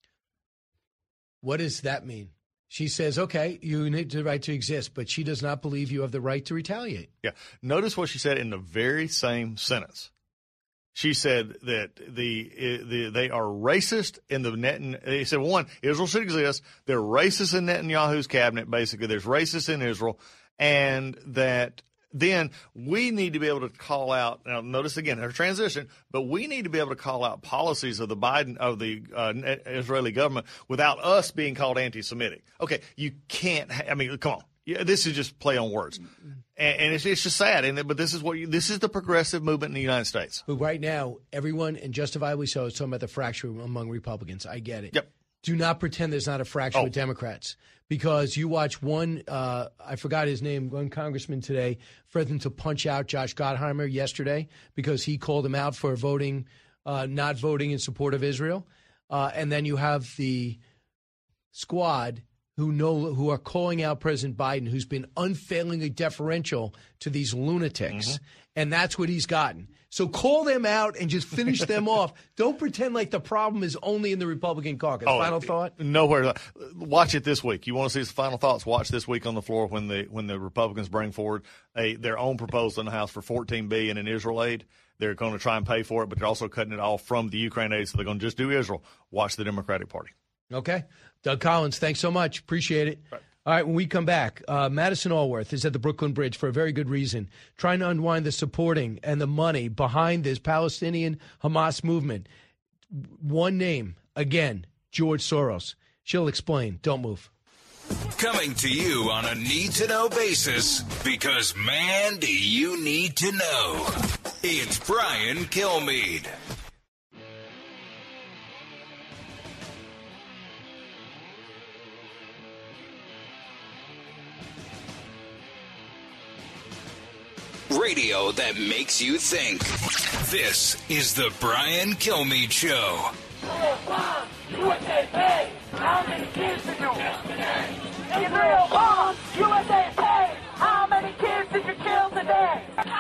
What does that mean? She says, okay, you need the right to exist, but she does not believe you have the right to retaliate. Yeah. Notice what she said in the very same sentence. She said that they are racist in the they said, one, Israel should exist. They're racist in Netanyahu's cabinet, basically. There's racists in Israel. And that then we need to be able to call out, now notice again, her transition, but we need to be able to call out policies of the Israeli government without us being called anti-Semitic. Okay, you can't, come on. Yeah, this is just play on words. And it's just sad. But this is the progressive movement in the United States. But right now, everyone, and justifiably so, is talking about the fracture among Republicans. I get it. Yep. Do not pretend there's not a fracture with Democrats, because you watch one, I forgot his name, one congressman today threatened to punch out Josh Gottheimer yesterday because he called him out for not voting in support of Israel. And then you have the squad who are calling out President Biden, who's been unfailingly deferential to these lunatics. Mm-hmm. And that's what he's gotten. So call them out and just finish them off. Don't pretend like the problem is only in the Republican caucus. Final thought? Nowhere. Watch it this week. You want to see his final thoughts? Watch this week on the floor when the Republicans bring forward their own proposal in the House for $14 billion in Israel aid. They're going to try and pay for it, but they're also cutting it off from the Ukraine aid, so they're going to just do Israel. Watch the Democratic Party. Okay. Doug Collins, thanks so much. Appreciate it. Right. All right, when we come back, Madison Allworth is at the Brooklyn Bridge for a very good reason, trying to unwind the supporting and the money behind this Palestinian Hamas movement. One name, again, George Soros. She'll explain. Don't move. Coming to you on a need-to-know basis, because, man, do you need to know. It's Brian Kilmeade. Radio that makes you think. This is the Brian Kilmeade Show. USA Pay! How many kids did you Israel bombs! USA Pay! How many kids did you kill today?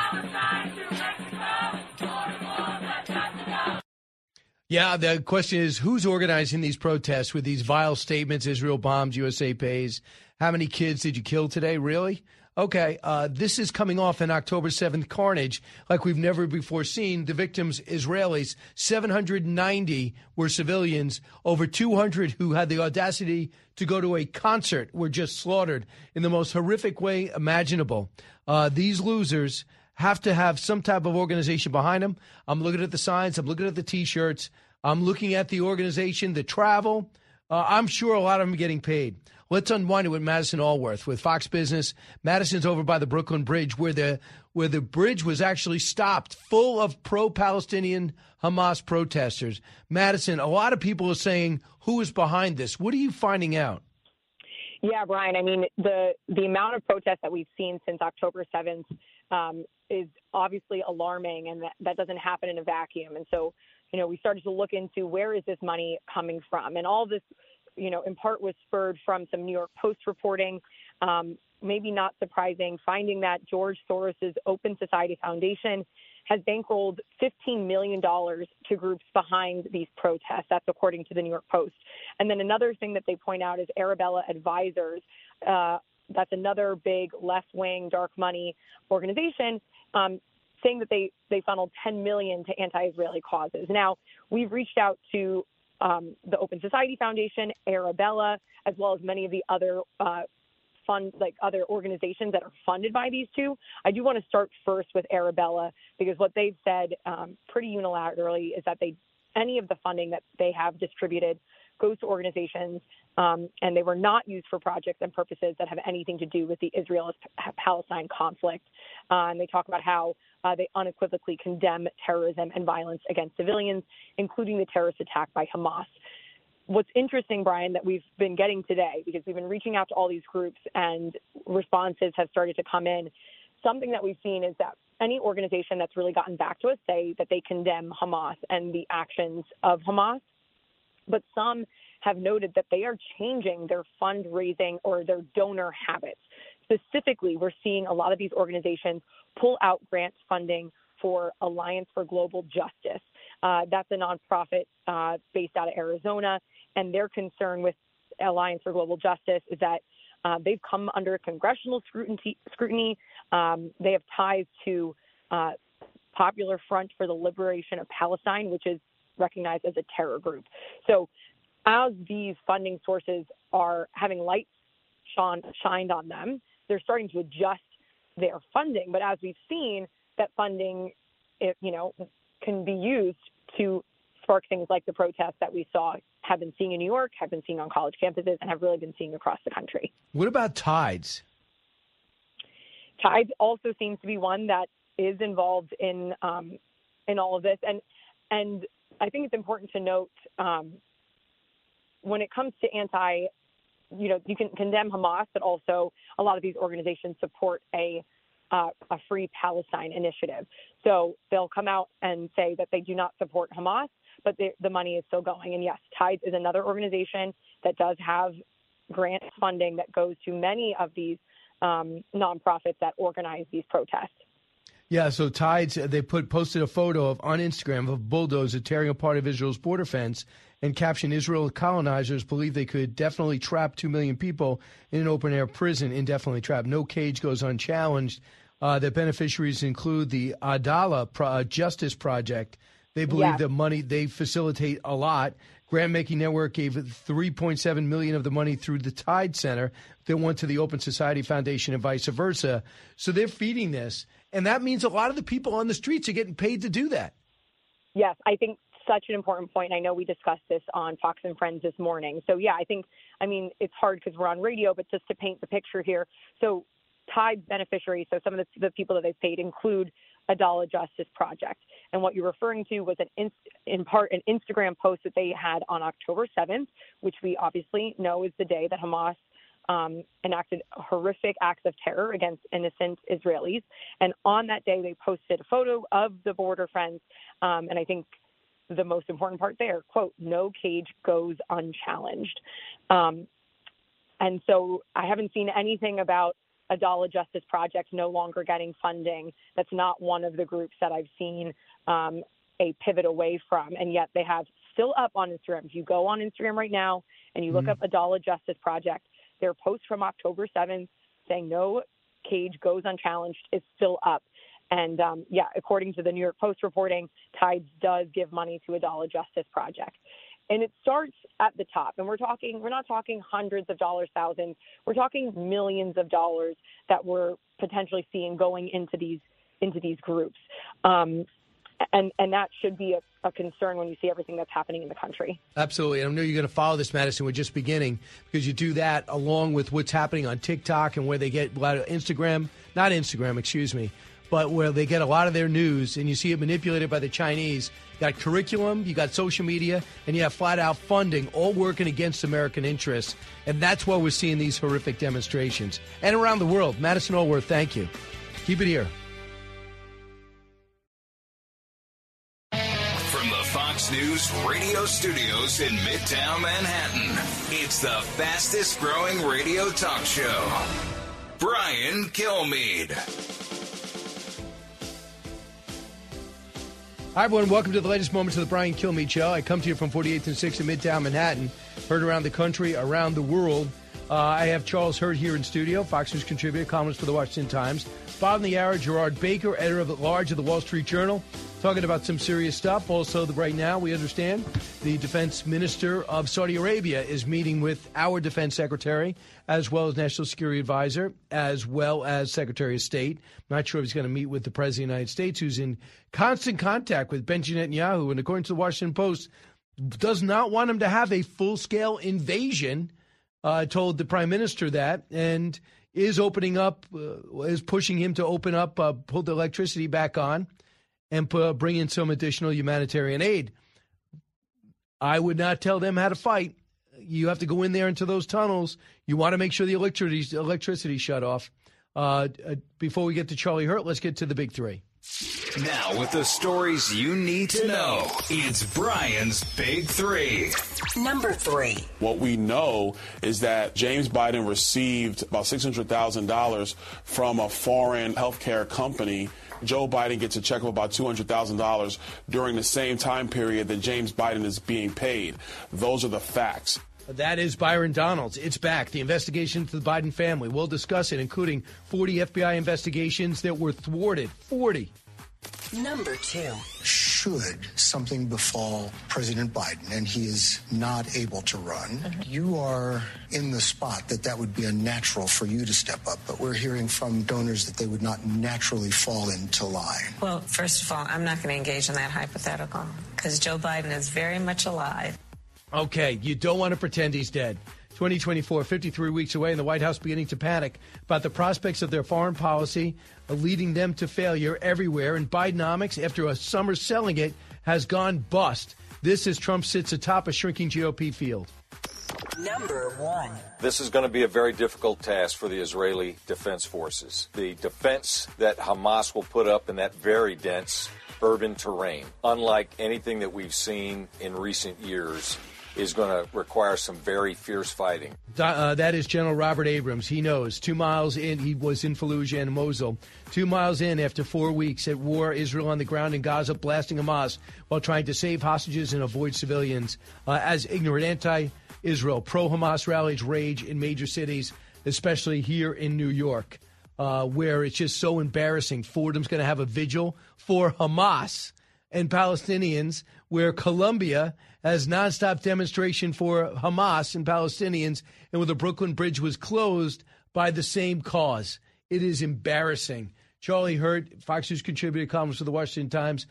Yeah, the question is, who's organizing these protests with these vile statements? Israel bombs, USA pays. How many kids did you kill today? Really? Okay, this is coming off an October 7th carnage like we've never before seen. The victims, Israelis, 790 were civilians. Over 200 who had the audacity to go to a concert were just slaughtered in the most horrific way imaginable. These losers have to have some type of organization behind them. I'm looking at the signs. I'm looking at the T-shirts. I'm looking at the organization, the travel. I'm sure a lot of them are getting paid. Let's unwind it with Madison Allworth with Fox Business. Madison's over by the Brooklyn Bridge, where the bridge was actually stopped, full of pro-Palestinian Hamas protesters. Madison, a lot of people are saying, who is behind this? What are you finding out? Yeah, Brian, I mean, the amount of protests that we've seen since October 7th is obviously alarming, and that doesn't happen in a vacuum. And so, we started to look into where is this money coming from? And all this, in part was spurred from some New York Post reporting, maybe not surprising, finding that George Soros's Open Society Foundation has bankrolled $15 million to groups behind these protests. That's according to the New York Post. And then another thing that they point out is Arabella Advisors. That's another big left-wing dark money organization. saying that they funneled $10 million to anti-Israeli causes. Now, we've reached out to the Open Society Foundation, Arabella, as well as many of the other other organizations that are funded by these two. I do want to start first with Arabella, because what they've said pretty unilaterally is that any of the funding that they have distributed goes to organizations, and they were not used for projects and purposes that have anything to do with the Israel-Palestine conflict. And they talk about how they unequivocally condemn terrorism and violence against civilians, including the terrorist attack by Hamas. What's interesting, Brian, that we've been getting today, because we've been reaching out to all these groups and responses have started to come in, something that we've seen is that any organization that's really gotten back to us say that they condemn Hamas and the actions of Hamas, but some have noted that they are changing their fundraising or their donor habits. Specifically, we're seeing a lot of these organizations pull out grant funding for Alliance for Global Justice. That's a nonprofit based out of Arizona, and their concern with Alliance for Global Justice is that they've come under congressional scrutiny. They have ties to Popular Front for the Liberation of Palestine, which is recognized as a terror group. So as these funding sources are having lights shined on them, they're starting to adjust their funding. But as we've seen, that funding, can be used to spark things like the protests that we have been seeing in New York, have been seeing on college campuses, and have really been seeing across the country. What about Tides? Tides also seems to be one that is involved in all of this, and I think it's important to note when it comes to you can condemn Hamas, but also a lot of these organizations support a Free Palestine initiative. So they'll come out and say that they do not support Hamas, but the money is still going. And yes, Tides is another organization that does have grant funding that goes to many of these nonprofits that organize these protests. Yeah, so Tides, they posted a photo on Instagram of a bulldozer tearing apart of Israel's border fence and captioned, Israel colonizers believe they could definitely trap 2 million people in an open-air prison, indefinitely trapped. No cage goes unchallenged. The beneficiaries include the Adala Justice Project. They believe the money, they facilitate a lot. Grant Making Network gave $3.7 million of the money through the Tide Center that went to the Open Society Foundation and vice versa. So they're feeding this. And that means a lot of the people on the streets are getting paid to do that. Yes, I think such an important point. I know we discussed this on Fox and Friends this morning. So, yeah, it's hard because we're on radio, but just to paint the picture here. So Tide beneficiaries, so some of the people that they've paid include Adala Justice Project. And what you're referring to was in part an Instagram post that they had on October 7th, which we obviously know is the day that Hamas enacted horrific acts of terror against innocent Israelis. And on that day, they posted a photo of the border friends. And I think the most important part there, quote, no cage goes unchallenged. And so I haven't seen anything about Adala Justice Project no longer getting funding. That's not one of the groups that I've seen a pivot away from. And yet they have still up on Instagram. If you go on Instagram right now and you look up Adala Justice Project, their post from October 7th saying no cage goes unchallenged is still up. And, according to the New York Post reporting, Tides does give money to Adala Justice Project. And it starts at the top. And we're not talking hundreds of dollars, thousands. We're talking millions of dollars that we're potentially seeing going into these groups. And that should be a concern when you see everything that's happening in the country. Absolutely. And I know you're going to follow this, Madison. We're just beginning because you do that along with what's happening on TikTok and where they get a lot of but where they get a lot of their news and you see it manipulated by the Chinese. You got curriculum, you got social media, and you have flat-out funding, all working against American interests. And that's why we're seeing these horrific demonstrations. And around the world. Madison Allworth, thank you. Keep it here. From the Fox News radio studios in Midtown Manhattan, it's the fastest-growing radio talk show. Brian Kilmeade. Hi, everyone. Welcome to the latest moments of the Brian Kilmeade Show. I come to you from 48th and 6th in Midtown Manhattan. Heard around the country, around the world. I have Charles Hurt here in studio, Fox News contributor, columnist for the Washington Times. Bottom of the hour, Gerard Baker, editor-at-large of the Wall Street Journal, talking about some serious stuff. Also, right now, we understand the defense minister of Saudi Arabia is meeting with our defense secretary, as well as national security advisor, as well as Secretary of State. I'm not sure if he's going to meet with the President of the United States, who's in constant contact with Benjamin Netanyahu, and according to the Washington Post, does not want him to have a full-scale invasion. Told the prime minister that, and is opening up, is pushing him to open up, pull the electricity back on, and bring in some additional humanitarian aid. I would not tell them how to fight. You have to go in there into those tunnels. You want to make sure the electricity shut off. Before we get to Charlie Hurt, let's get to the big three. Now, with the stories you need to know, it's Brian's Big Three. Number 3. What we know is that James Biden received about $600,000 from a foreign healthcare company. Joe Biden gets a check of about $200,000 during the same time period that James Biden is being paid. Those are the facts. That is Byron Donalds. It's back. The investigation into the Biden family. We'll discuss it, including 40 FBI investigations that were thwarted. 40. Number 2. Should something befall President Biden and he is not able to run, you are in the spot that would be unnatural for you to step up. But we're hearing from donors that they would not naturally fall into line. Well, first of all, I'm not going to engage in that hypothetical because Joe Biden is very much alive. Okay, you don't want to pretend he's dead. 2024, 53 weeks away, and the White House beginning to panic about the prospects of their foreign policy, leading them to failure everywhere. And Bidenomics, after a summer selling it, has gone bust. This as Trump sits atop a shrinking GOP field. Number 1. This is going to be a very difficult task for the Israeli Defense Forces. The defense that Hamas will put up in that very dense urban terrain, unlike anything that we've seen in recent years, is going to require some very fierce fighting. That is General Robert Abrams. He knows. 2 miles in, he was in Fallujah and Mosul. 2 miles in, after 4 weeks at war, Israel on the ground in Gaza blasting Hamas while trying to save hostages and avoid civilians. As ignorant anti-Israel, pro-Hamas rallies rage in major cities, especially here in New York, where it's just so embarrassing. Fordham's going to have a vigil for Hamas and Palestinians, where Colombia has nonstop demonstration for Hamas and Palestinians, and where the Brooklyn Bridge was closed by the same cause. It is embarrassing. Charlie Hurt, Fox News contributor, columnist for the Washington Times.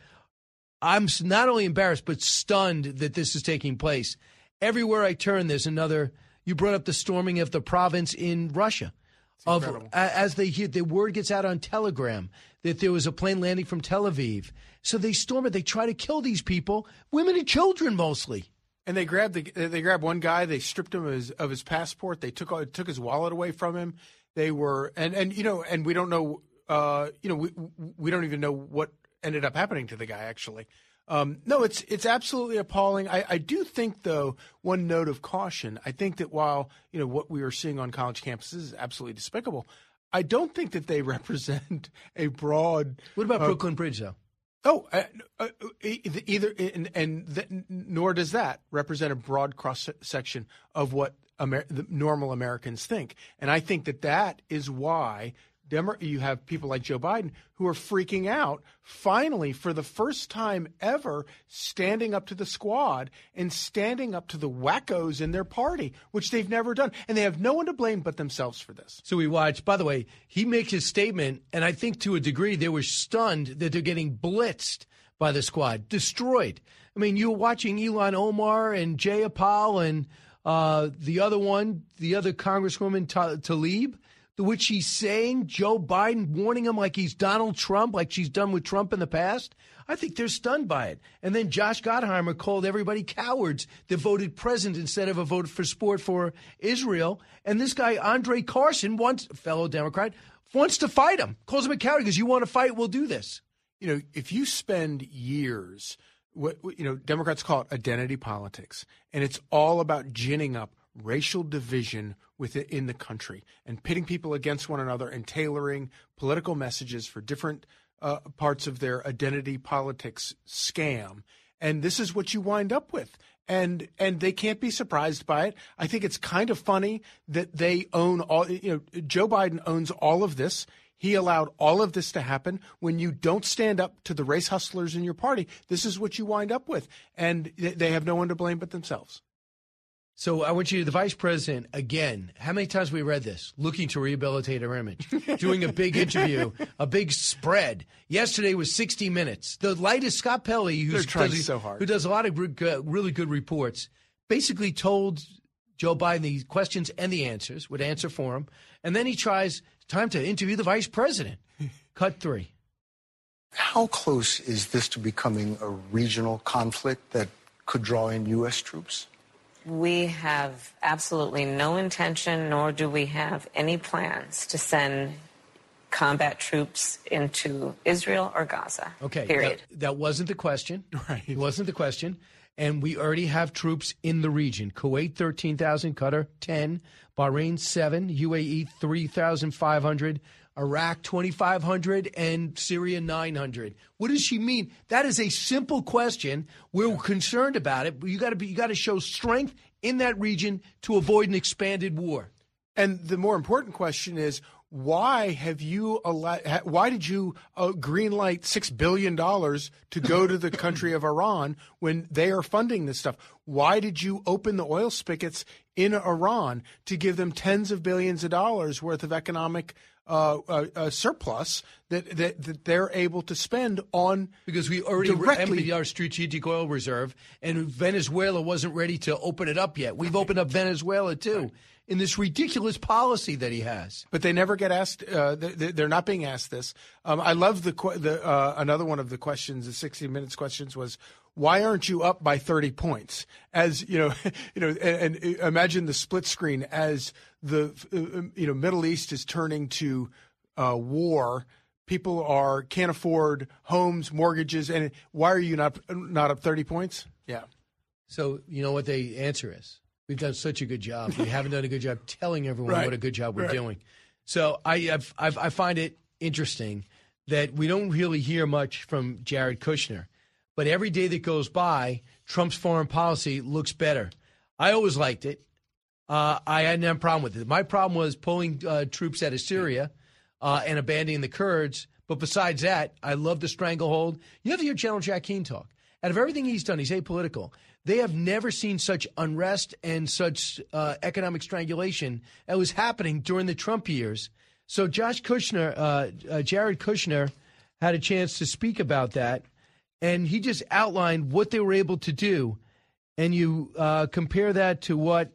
I'm not only embarrassed, but stunned that this is taking place. Everywhere I turn, there's another. You brought up the storming of the province in Russia. As the word gets out on Telegram that there was a plane landing from Tel Aviv. So they storm it. They try to kill these people, women and children mostly. And they grabbed one guy. They stripped him of his passport. They took his wallet away from him. They were and we don't know. We don't even know what ended up happening to the guy actually. No, it's absolutely appalling. I do think, though, one note of caution. I think that while, what we are seeing on college campuses is absolutely despicable, I don't think that they represent a broad. What about Brooklyn Bridge, though? Nor does that represent a broad cross section of what the normal Americans think. And I think that is why you have people like Joe Biden who are freaking out, finally, for the first time ever, standing up to the squad and standing up to the wackos in their party, which they've never done. And they have no one to blame but themselves for this. So we watched. By the way, he makes his statement, and I think to a degree they were stunned that they're getting blitzed by the squad, destroyed. I mean, you were watching Ilhan Omar and Jayapal and the other Congresswoman Tlaib, which she's saying, Joe Biden warning him like he's Donald Trump, like she's done with Trump in the past. I think they're stunned by it. And then Josh Gottheimer called everybody cowards that voted present instead of a vote for support for Israel. And this guy, Andre Carson, fellow Democrat, wants to fight him, calls him a coward because you want to fight, we'll do this. If you spend years, Democrats call it identity politics, and it's all about ginning up racial division within the country and pitting people against one another and tailoring political messages for different parts of their identity politics scam. And this is what you wind up with. and they can't be surprised by it. I think it's kind of funny that they own all. Joe Biden owns all of this. He allowed all of this to happen. When you don't stand up to the race hustlers in your party, this is what you wind up with, and they have no one to blame but themselves. So I want you to, the vice president, again, how many times we read this? Looking to rehabilitate her image, doing a big interview, a big spread. Yesterday was 60 Minutes. The lightest Scott Pelley, who does a lot of really good reports, basically told Joe Biden the questions and the answers, would answer for him. And then he tries, time to interview the vice president. Cut 3. How close is this to becoming a regional conflict that could draw in U.S. troops? We have absolutely no intention, nor do we have any plans to send combat troops into Israel or Gaza. Okay, period. That wasn't the question. Right. It wasn't the question. And we already have troops in the region. Kuwait, 13,000. Qatar, 10. Bahrain, 7. UAE, 3,500. Iraq, 2,500. And Syria, 900. What does she mean? That is a simple question. We're concerned about it. But you got to show strength in that region to avoid an expanded war. And the more important question is, why did you green light $6 billion to go to the country of Iran when they are funding this stuff? Why did you open the oil spigots in Iran to give them tens of billions of dollars worth of economic surplus that they're able to spend on? Because we already emptied our strategic oil reserve, and Venezuela wasn't ready to open it up yet. We've opened up Venezuela too. In this ridiculous policy that he has. But they never get asked. They're not being asked this. I love another one of the questions, the 60 Minutes questions was, why aren't you up by 30 points? As and imagine the split screen as the Middle East is turning to war. People can't afford homes, mortgages, and why are you not up 30 points? Yeah. So you know what the answer is. We've done such a good job. We haven't done a good job telling everyone what a good job we're doing. So I find it interesting that we don't really hear much from Jared Kushner. But every day that goes by, Trump's foreign policy looks better. I always liked it. I had no problem with it. My problem was pulling troops out of Syria and abandoning the Kurds. But besides that, I love the stranglehold. You have to hear General Jack Keane talk. Out of everything he's done, he's apolitical. They have never seen such unrest and such economic strangulation that was happening during the Trump years. So Jared Kushner had a chance to speak about that, and he just outlined what they were able to do. And you compare that to what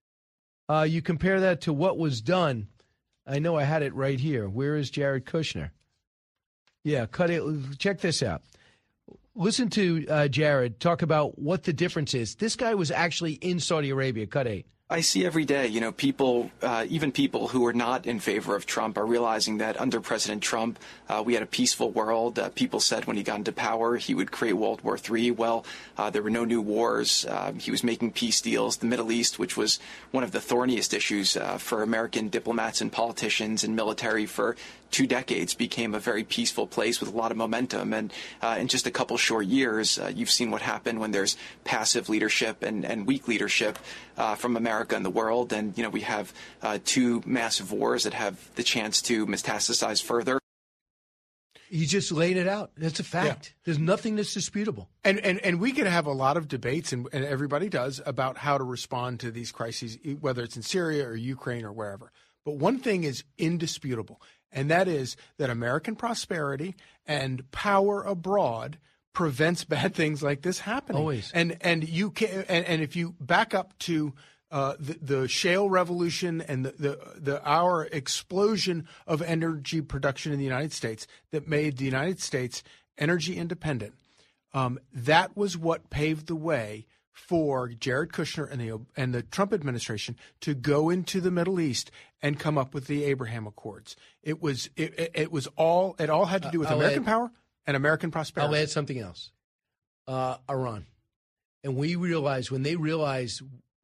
was done. I know I had it right here. Where is Jared Kushner? Yeah, cut it. Check this out. Listen to Jared talk about what the difference is. This guy was actually in Saudi Arabia. Cut 8. I see every day, people, even people who are not in favor of Trump are realizing that under President Trump, we had a peaceful world. People said when he got into power, he would create World War III. Well, there were no new wars. He was making peace deals. The Middle East, which was one of the thorniest issues for American diplomats and politicians and military for 2 decades, became a very peaceful place with a lot of momentum. And in just a couple short years, you've seen what happened when there's passive leadership and weak leadership from America and the world. And, we have 2 massive wars that have the chance to metastasize further. He just laid it out. That's a fact. Yeah. There's nothing that's disputable. And we could have a lot of debates, and everybody does, about how to respond to these crises, whether it's in Syria or Ukraine or wherever. But one thing is indisputable, and that is that American prosperity and power abroad prevents bad things like this happening. Always. And you can, and if you back up to the shale revolution and our explosion of energy production in the United States that made the United States energy independent, that was what paved the way for Jared Kushner and the Trump administration to go into the Middle East and come up with the Abraham Accords. It all had to do with American power and American prosperity. I'll add something else. Iran, and we realized when they realized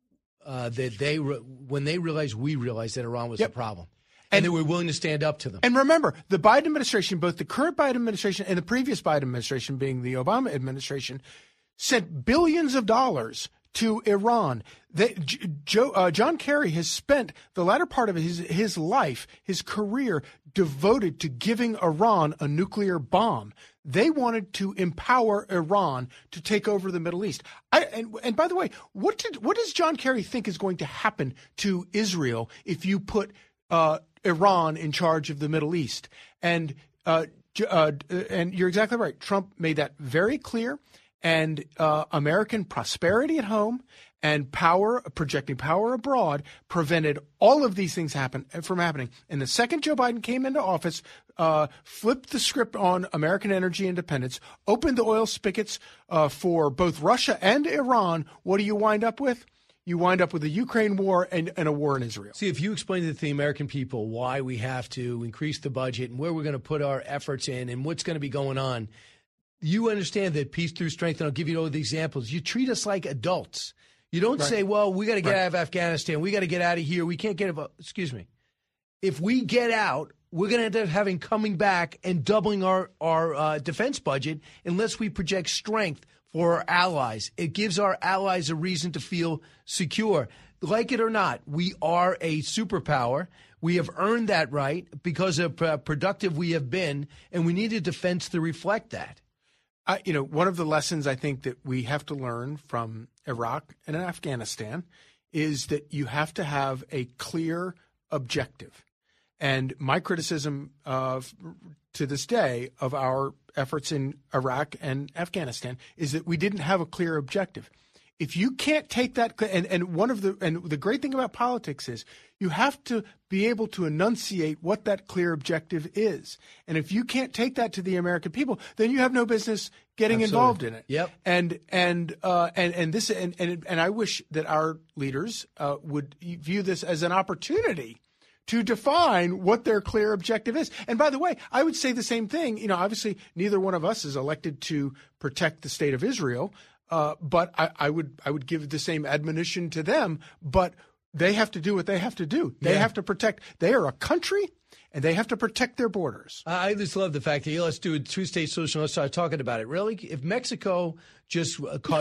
we realized that Iran was the problem. And they were willing to stand up to them. And remember, the Biden administration, both the current Biden administration and the previous Biden administration, being the Obama administration, sent billions of dollars to Iran. John Kerry has spent the latter part of his life, his career, devoted to giving Iran a nuclear bomb. They wanted to empower Iran to take over the Middle East. And by the way, what does John Kerry think is going to happen to Israel if you put Iran in charge of the Middle East? And you're exactly right. Trump made that very clear. And American prosperity at home and projecting power abroad prevented all of these things from happening. And the second Joe Biden came into office, flipped the script on American energy independence, opened the oil spigots for both Russia and Iran. What do you wind up with? You wind up with the Ukraine war and a war in Israel. See, if you explain to the American people why we have to increase the budget and where we're going to put our efforts in and what's going to be going on, you understand that peace through strength, and I'll give you all the examples. You treat us like adults. You don't say, well, we got to get out of Afghanistan. We got to get out of here. We can't get – excuse me. If we get out, we're going to end up coming back and doubling our defense budget unless we project strength for our allies. It gives our allies a reason to feel secure. Like it or not, we are a superpower. We have earned that right because of productive we have been, and we need a defense to reflect that. One of the lessons I think that we have to learn from Iraq and Afghanistan is that you have to have a clear objective. And my criticism to this day of our efforts in Iraq and Afghanistan is that we didn't have a clear objective. If you can't take that, and the great thing about politics is you have to be able to enunciate what that clear objective is. And if you can't take that to the American people, then you have no business getting involved in it. Yep. And I wish that our leaders would view this as an opportunity to define what their clear objective is. And by the way, I would say the same thing. Obviously, neither one of us is elected to protect the state of Israel. But I would give the same admonition to them, but they have to do what they have to do. They have to protect. They are a country, and they have to protect their borders. I just love the fact that let's do a two-state solution. Let's start talking about it. Really, if Mexico just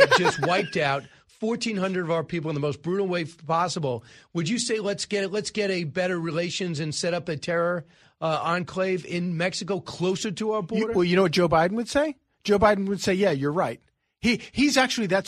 wiped out 1,400 of our people in the most brutal way possible, would you say let's get a better relations and set up a terror enclave in Mexico closer to our border? Well, you know what Joe Biden would say? Joe Biden would say, "Yeah, you're right." He's actually that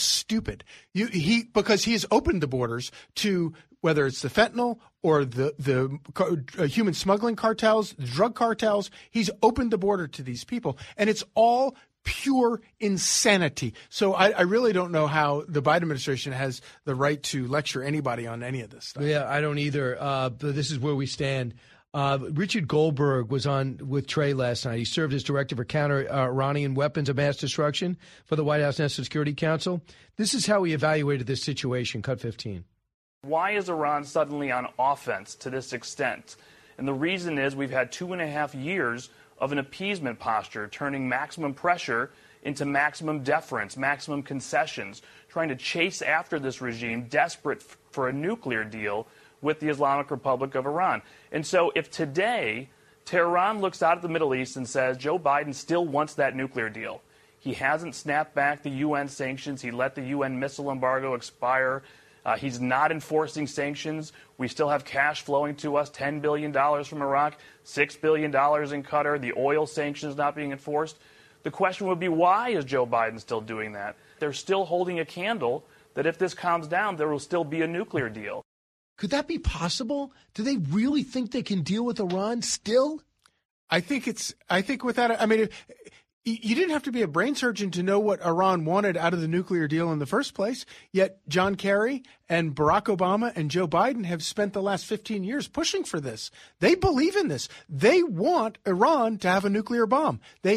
stupid. Because he has opened the borders to whether it's the fentanyl or the human smuggling cartels, the drug cartels. He's opened the border to these people, and it's all pure insanity. So I really don't know how the Biden administration has the right to lecture anybody on any of this stuff. Yeah, I don't either. But this is where we stand. Richard Goldberg was on with Trey last night. He served as director for counter-Iranian weapons of mass destruction for the White House National Security Council. This is how he evaluated this situation. Cut 15. Why is Iran suddenly on offense to this extent? And the reason is we've had 2.5 years of an appeasement posture, turning maximum pressure into maximum deference, maximum concessions, trying to chase after this regime, desperate for a nuclear deal with the Islamic Republic of Iran. And so if today Tehran looks out at the Middle East and says Joe Biden still wants that nuclear deal, he hasn't snapped back the UN sanctions, he let the UN missile embargo expire, he's not enforcing sanctions, we still have cash flowing to us, $10 billion from Iraq, $6 billion in Qatar, the oil sanctions not being enforced. The question would be, why is Joe Biden still doing that? They're still holding a candle that if this calms down, there will still be a nuclear deal. Could that be possible? Do they really think they can deal with Iran still? I think without – I mean, you didn't have to be a brain surgeon to know what Iran wanted out of the nuclear deal in the first place. Yet John Kerry and Barack Obama and Joe Biden have spent the last 15 years pushing for this. They believe in this. They want Iran to have a nuclear bomb. They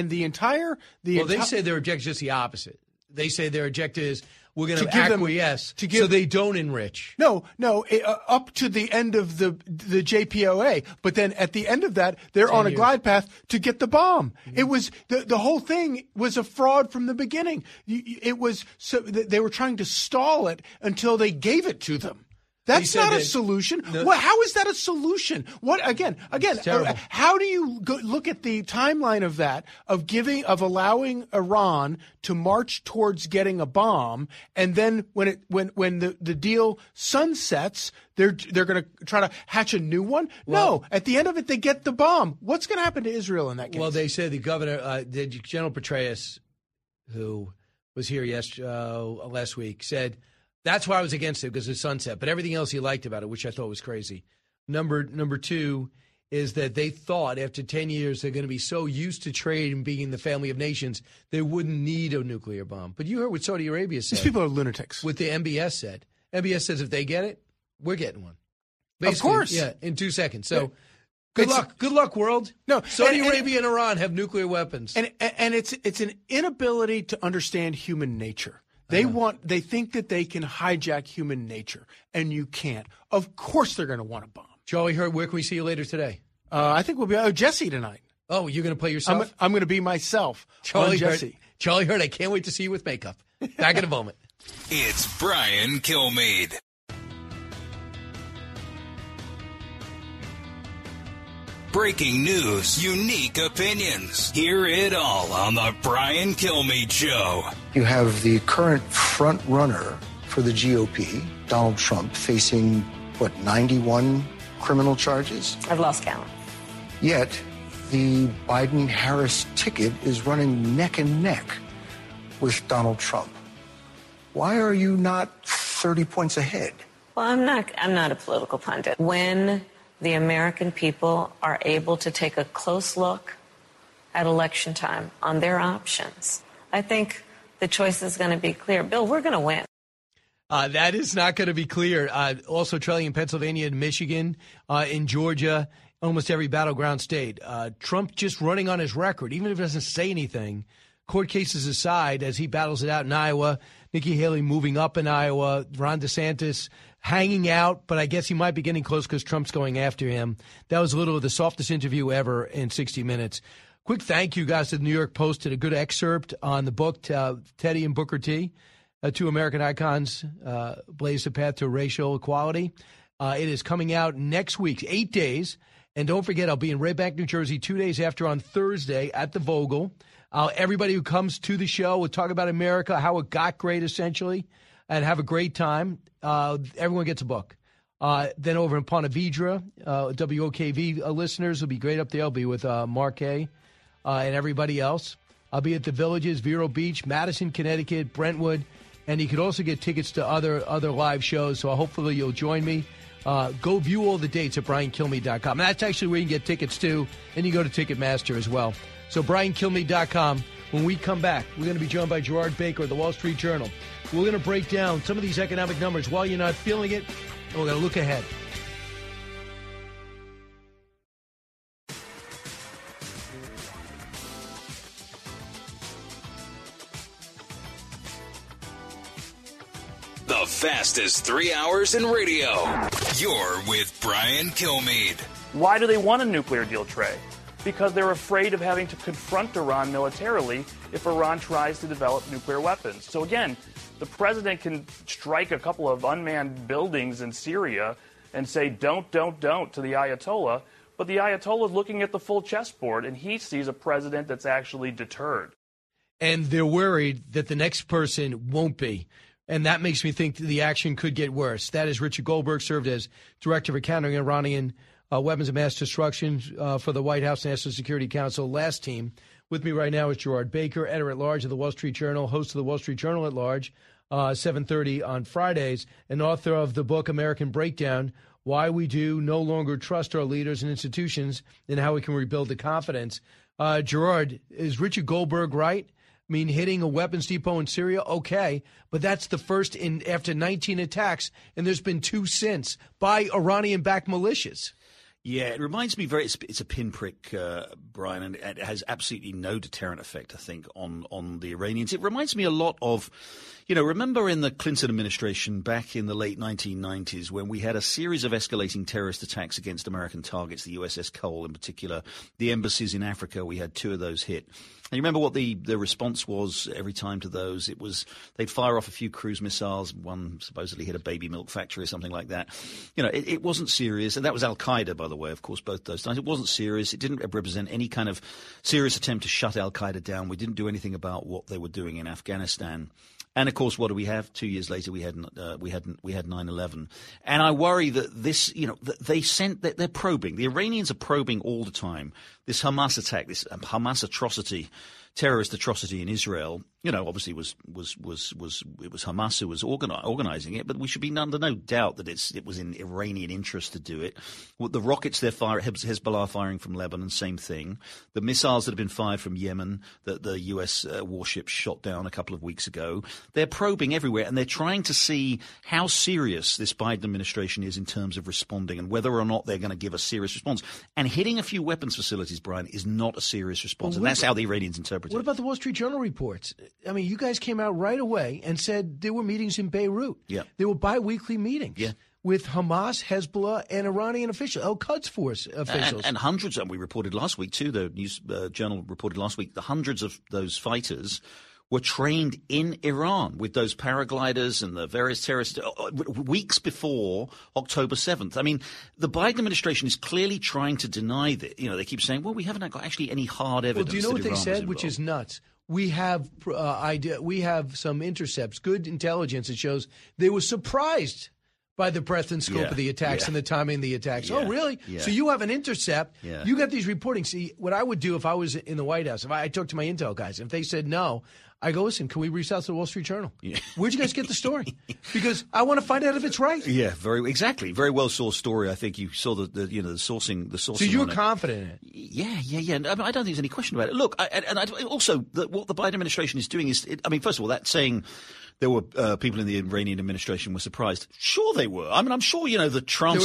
say their objective is just the opposite. They say their objective is – we're going to acquiesce so they don't enrich. No, up to the end of the JPOA. But then at the end of that, they're on a glide path to get the bomb. Mm-hmm. It was the whole thing was a fraud from the beginning. It was so they were trying to stall it until they gave it to them. That's not a solution. How is that a solution? What again? How do you look at the timeline of that, of allowing Iran to march towards getting a bomb, and then when the deal sunsets, they're going to try to hatch a new one? No, at the end of it, they get the bomb. What's going to happen to Israel in that case? Well, they said the governor, General Petraeus, who was here last week, said that's why I was against it, because of sunset. But everything else he liked about it, which I thought was crazy. Number two is that they thought after 10 years they're going to be so used to trade and being in the family of nations, they wouldn't need a nuclear bomb. But you heard what Saudi Arabia said. These people are lunatics. What the MBS said. MBS says if they get it, we're getting one. Of course. Yeah, in 2 seconds. So good luck, world. No, Saudi Arabia and Iran have nuclear weapons. And it's an inability to understand human nature. They think that they can hijack human nature, and you can't. Of course they're going to want a bomb. Charlie Hurt, where can we see you later today? I think we'll be Jesse tonight. Oh, you're going to play yourself? I'm going to be myself. Charlie Hurt. Jesse. Charlie Hurt, I can't wait to see you with makeup. Back in a moment. It's Brian Kilmeade. Breaking news, unique opinions. Hear it all on the Brian Kilmeade Show. You have the current front runner for the GOP, Donald Trump, facing, 91 criminal charges? I've lost count. Yet, the Biden-Harris ticket is running neck and neck with Donald Trump. Why are you not 30 points ahead? Well, I'm not a political pundit. When the American people are able to take a close look at election time on their options, I think the choice is going to be clear. Bill, we're going to win. That is not going to be clear. Also trailing in Pennsylvania and Michigan, in Georgia, almost every battleground state. Trump just running on his record, even if he doesn't say anything. Court cases aside, as he battles it out in Iowa, Nikki Haley moving up in Iowa, Ron DeSantis hanging out, but I guess he might be getting close because Trump's going after him. That was a little of the softest interview ever in 60 Minutes. Quick thank you, guys, to the New York Post. Did a good excerpt on the book, Teddy and Booker T, two American icons, blazed the path to racial equality. It is coming out next week, 8 days. And don't forget, I'll be in Red Bank, New Jersey 2 days after on Thursday at the Vogel. Everybody who comes to the show will talk about America, how it got great, essentially, and have a great time. Everyone gets a book. Then over in Ponte Vedra, WOKV listeners will be great up there. I'll be with Mark A. And everybody else. I'll be at the Villages, Vero Beach, Madison, Connecticut, Brentwood. And you could also get tickets to other live shows, so hopefully you'll join me. Go view all the dates at BrianKilmeade.com. And that's actually where you can get tickets, too. And you go to Ticketmaster as well. So BrianKilmeade.com. When we come back, we're going to be joined by Gerard Baker of the Wall Street Journal. We're going to break down some of these economic numbers while you're not feeling it, and we're going to look ahead. The fastest 3 hours in radio. You're with Brian Kilmeade. Why do they want a nuclear deal, Trey? Because they're afraid of having to confront Iran militarily if Iran tries to develop nuclear weapons. So again, the president can strike a couple of unmanned buildings in Syria and say, don't to the Ayatollah. But the Ayatollah is looking at the full chessboard, and he sees a president that's actually deterred. And they're worried that the next person won't be. And that makes me think the action could get worse. That is Richard Goldberg, served as Director for Countering Iranian Weapons of Mass Destruction for the White House National Security Council last team. With me right now is Gerard Baker, editor-at-large of the Wall Street Journal, host of the Wall Street Journal at Large, 7:30 on Fridays, and author of the book American Breakdown, Why We Do No Longer Trust Our Leaders and Institutions and How We Can Rebuild the Confidence. Gerard, is Richard Goldberg right? I mean, hitting a weapons depot in Syria, okay, but that's the first after 19 attacks, and there's been 2 since by Iranian-backed militias. Yeah, it reminds me it's a pinprick, Brian, and it has absolutely no deterrent effect, I think, on the Iranians. It reminds me a lot of, Remember in the Clinton administration back in the late 1990s when we had a series of escalating terrorist attacks against American targets, the USS Cole in particular, the embassies in Africa, we had 2 of those hit. And you remember what the response was every time to those? It was they'd fire off a few cruise missiles. One supposedly hit a baby milk factory or something like that. It wasn't serious. And that was Al-Qaeda, by the way, of course, both those times. It wasn't serious. It didn't represent any kind of serious attempt to shut Al-Qaeda down. We didn't do anything about what they were doing in Afghanistan. And of course, what do we have? 2 years later, we had 9/11, and I worry that this, they're probing. The Iranians are probing all the time. This Hamas attack, this Hamas atrocity, terrorist atrocity in Israel. Obviously it was Hamas who was organizing it, but we should be under no doubt that it was in Iranian interest to do it. The rockets they're firing, Hezbollah firing from Lebanon, same thing. The missiles that have been fired from Yemen that the U.S. warships shot down a couple of weeks ago, they're probing everywhere, and they're trying to see how serious this Biden administration is in terms of responding and whether or not they're going to give a serious response. And hitting a few weapons facilities, Brian, is not a serious response, and that's how the Iranians interpret it. What about the Wall Street Journal reports? I mean, you guys came out right away and said there were meetings in Beirut. Yeah. There were biweekly meetings. Yeah. With Hamas, Hezbollah, and Iranian officials, Al-Quds Force officials. And hundreds, and we reported last week too, the News Journal reported last week, the hundreds of those fighters were trained in Iran with those paragliders and the various terrorists weeks before October 7th. I mean, the Biden administration is clearly trying to deny that. They keep saying, well, we haven't got actually any hard evidence. Well, do you know what Iran they said, which is nuts? We have we have some intercepts, good intelligence that shows they were surprised by the breadth and scope of the attacks and the timing of the attacks. Oh, really? Yeah. So you have an intercept. Yeah. You got these reporting. See, what I would do if I was in the White House, if I talked to my intel guys, if they said no, I go, listen, can we reach out to the Wall Street Journal? Yeah. Where'd you guys get the story? Because I want to find out if it's right. Yeah, very well sourced story. I think you saw the sourcing. So you're confident in it? Yeah. I don't think there's any question about it. Look, what the Biden administration is doing is, first of all, that's saying there were people in the Iranian administration were surprised. Sure, they were. I mean, I'm sure the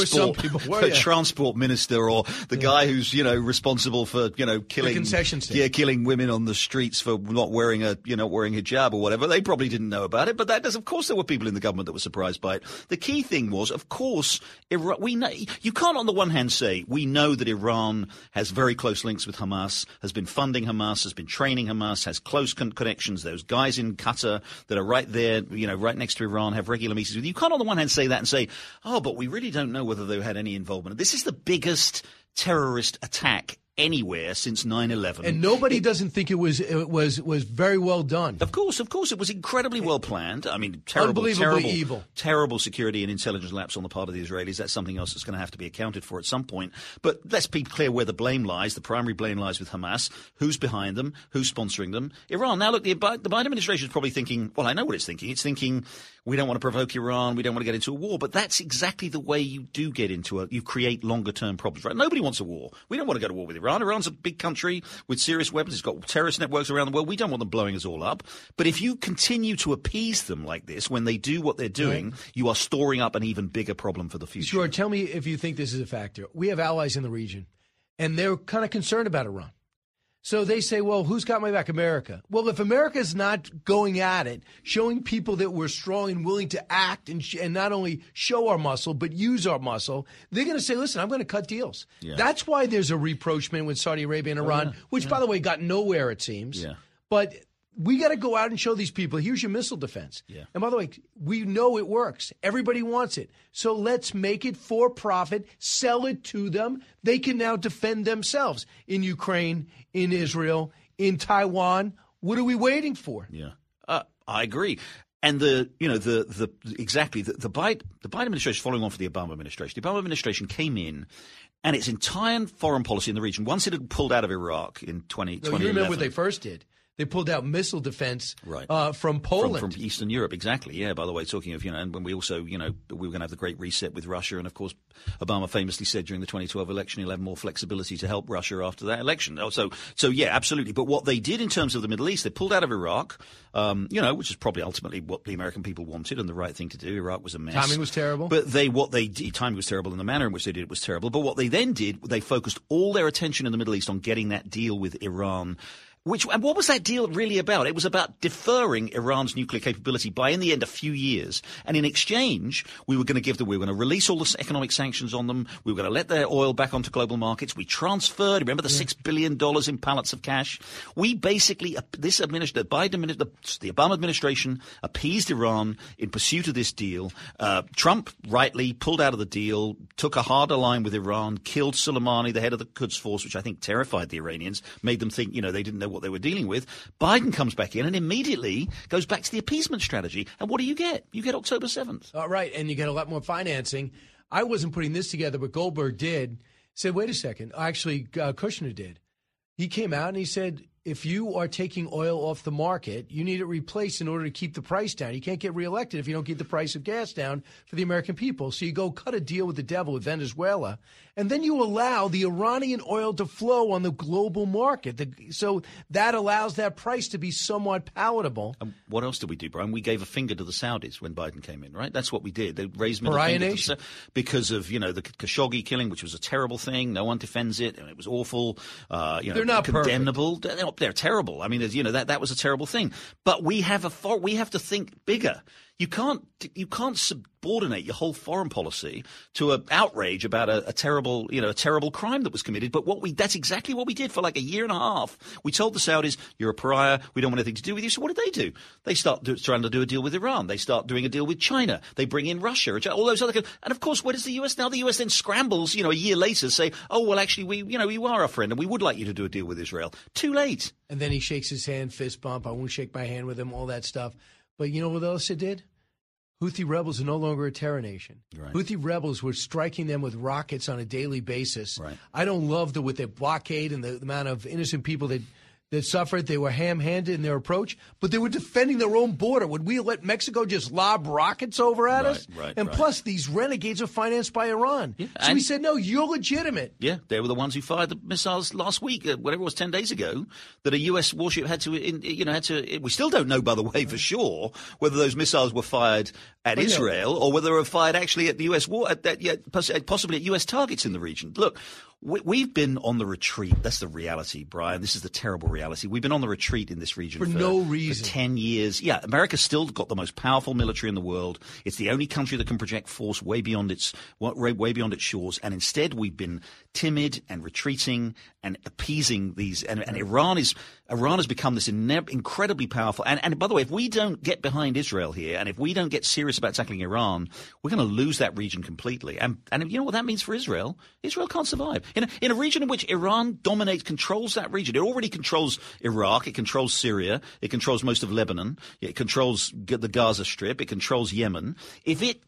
transport minister or the guy who's responsible for killing the concession stand. Killing women on the streets for not wearing hijab or whatever. They probably didn't know about it, but of course there were people in the government that were surprised by it. The key thing was, of course, we know you can't on the one hand say we know that Iran has very close links with Hamas, has been funding Hamas, has been training Hamas, has close connections. Those guys in Qatar that are right there, right next to Iran, have regular meetings with you. You can't on the one hand say that and say, oh, but we really don't know whether they had any involvement. This is the biggest terrorist attack anywhere since 9/11. And nobody doesn't think it was very well done. Of course. It was incredibly well planned. I mean, unbelievably evil. Terrible security and intelligence lapse on the part of the Israelis. That's something else that's going to have to be accounted for at some point. But let's be clear where the blame lies. The primary blame lies with Hamas. Who's behind them? Who's sponsoring them? Iran. Now, look, the Biden administration is probably thinking, well, I know what it's thinking. It's thinking, we don't want to provoke Iran. We don't want to get into a war. But that's exactly the way you do get into you create longer-term problems, right? Nobody wants a war. We don't want to go to war with Iran. Iran's a big country with serious weapons. It's got terrorist networks around the world. We don't want them blowing us all up. But if you continue to appease them like this, when they do what they're doing, you are storing up an even bigger problem for the future. Sure. Tell me if you think this is a factor. We have allies in the region, and they're kind of concerned about Iran. So they say, well, who's got my back? America. Well, if America's not going at it, showing people that we're strong and willing to act and not only show our muscle, but use our muscle, they're going to say, listen, I'm going to cut deals. Yeah. That's why there's a rapprochement with Saudi Arabia and Iran, which, by the way, got nowhere, it seems. Yeah. But we got to go out and show these people, here's your missile defense. Yeah. And by the way, we know it works. Everybody wants it. So let's make it for profit, sell it to them. They can now defend themselves in Ukraine, in Israel, in Taiwan. What are we waiting for? Yeah. I agree. And the Biden administration, following on from the Obama administration, the Obama administration came in and its entire foreign policy in the region, once it had pulled out of Iraq in 2011. You remember what they first did? They pulled out missile defense from Poland. From Eastern Europe, exactly. Yeah, by the way, talking of, and when we also, we were going to have the Great Reset with Russia. And, of course, Obama famously said during the 2012 election he'll have more flexibility to help Russia after that election. So yeah, absolutely. But what they did in terms of the Middle East, they pulled out of Iraq, which is probably ultimately what the American people wanted and the right thing to do. Iraq was a mess. Timing was terrible. But timing was terrible and the manner in which they did it was terrible. But what they then did, they focused all their attention in the Middle East on getting that deal with Iran And what was that deal really about? It was about deferring Iran's nuclear capability by, in the end, a few years. And in exchange, we were going to release all the economic sanctions on them. We were going to let their oil back onto global markets. We transferred, remember the $6 billion in pallets of cash? We basically, the Obama administration appeased Iran in pursuit of this deal. Trump rightly pulled out of the deal, took a harder line with Iran, killed Soleimani, the head of the Quds Force, which I think terrified the Iranians, made them think, they didn't know what they were dealing with. Biden comes back in and immediately goes back to the appeasement strategy. And what do you get? You get October 7th. Right, and you get a lot more financing. I wasn't putting this together, but Goldberg did. Said, wait a second. Actually, Kushner did. He came out and he said, if you are taking oil off the market, you need it replaced in order to keep the price down. You can't get reelected if you don't keep the price of gas down for the American people. So you go cut a deal with the devil with Venezuela, and then you allow the Iranian oil to flow on the global market. So that allows that price to be somewhat palatable. And what else did we do, Brian? We gave a finger to the Saudis when Biden came in, right? That's what we did. They raised middle fingers because of, the Khashoggi killing, which was a terrible thing. No one defends it, and it was awful. They're not condemnable. They're terrible. I mean, that was a terrible thing. But we have to think bigger. You can't subordinate your whole foreign policy to an outrage about a terrible crime that was committed. But that's exactly what we did for like a year and a half. We told the Saudis, you're a pariah. We don't want anything to do with you. So what did they do? They start trying to do a deal with Iran. They start doing a deal with China. They bring in Russia, all those other. And of course, what is the U.S. now? The U.S. then scrambles, a year later, say, oh, well, actually, you are our friend and we would like you to do a deal with Israel. Too late. And then he shakes his hand, fist bump. I won't shake my hand with him, all that stuff. But you know what else it did? Houthi rebels are no longer a terror nation. Right. Houthi rebels were striking them with rockets on a daily basis. Right. I don't love with their blockade and the amount of innocent people that suffered. They were ham-handed in their approach, but they were defending their own border. Would we let Mexico just lob rockets over at us? And plus, these renegades are financed by Iran. Yeah, so we said, no, you're legitimate. Yeah, they were the ones who fired the missiles last week, whatever it was, 10 days ago, that a U.S. warship had to. We still don't know, by the way, for sure, whether those missiles were fired at Israel or whether they were fired actually at the U.S. possibly at U.S. targets in the region. Look. We've been on the retreat. That's the reality, Brian. This is the terrible reality. We've been on the retreat in this region for no reason. For 10 years. Yeah, America's still got the most powerful military in the world. It's the only country that can project force way beyond its shores. And instead, we've been timid and retreating and appeasing these. And Iran has become this incredibly powerful. And by the way, if we don't get behind Israel here, and if we don't get serious about tackling Iran, we're going to lose that region completely. And you know what that means for Israel? Israel can't survive. In a region in which Iran controls that region. It already controls Iraq. It controls Syria. It controls most of Lebanon. It controls the Gaza Strip. It controls Yemen. If it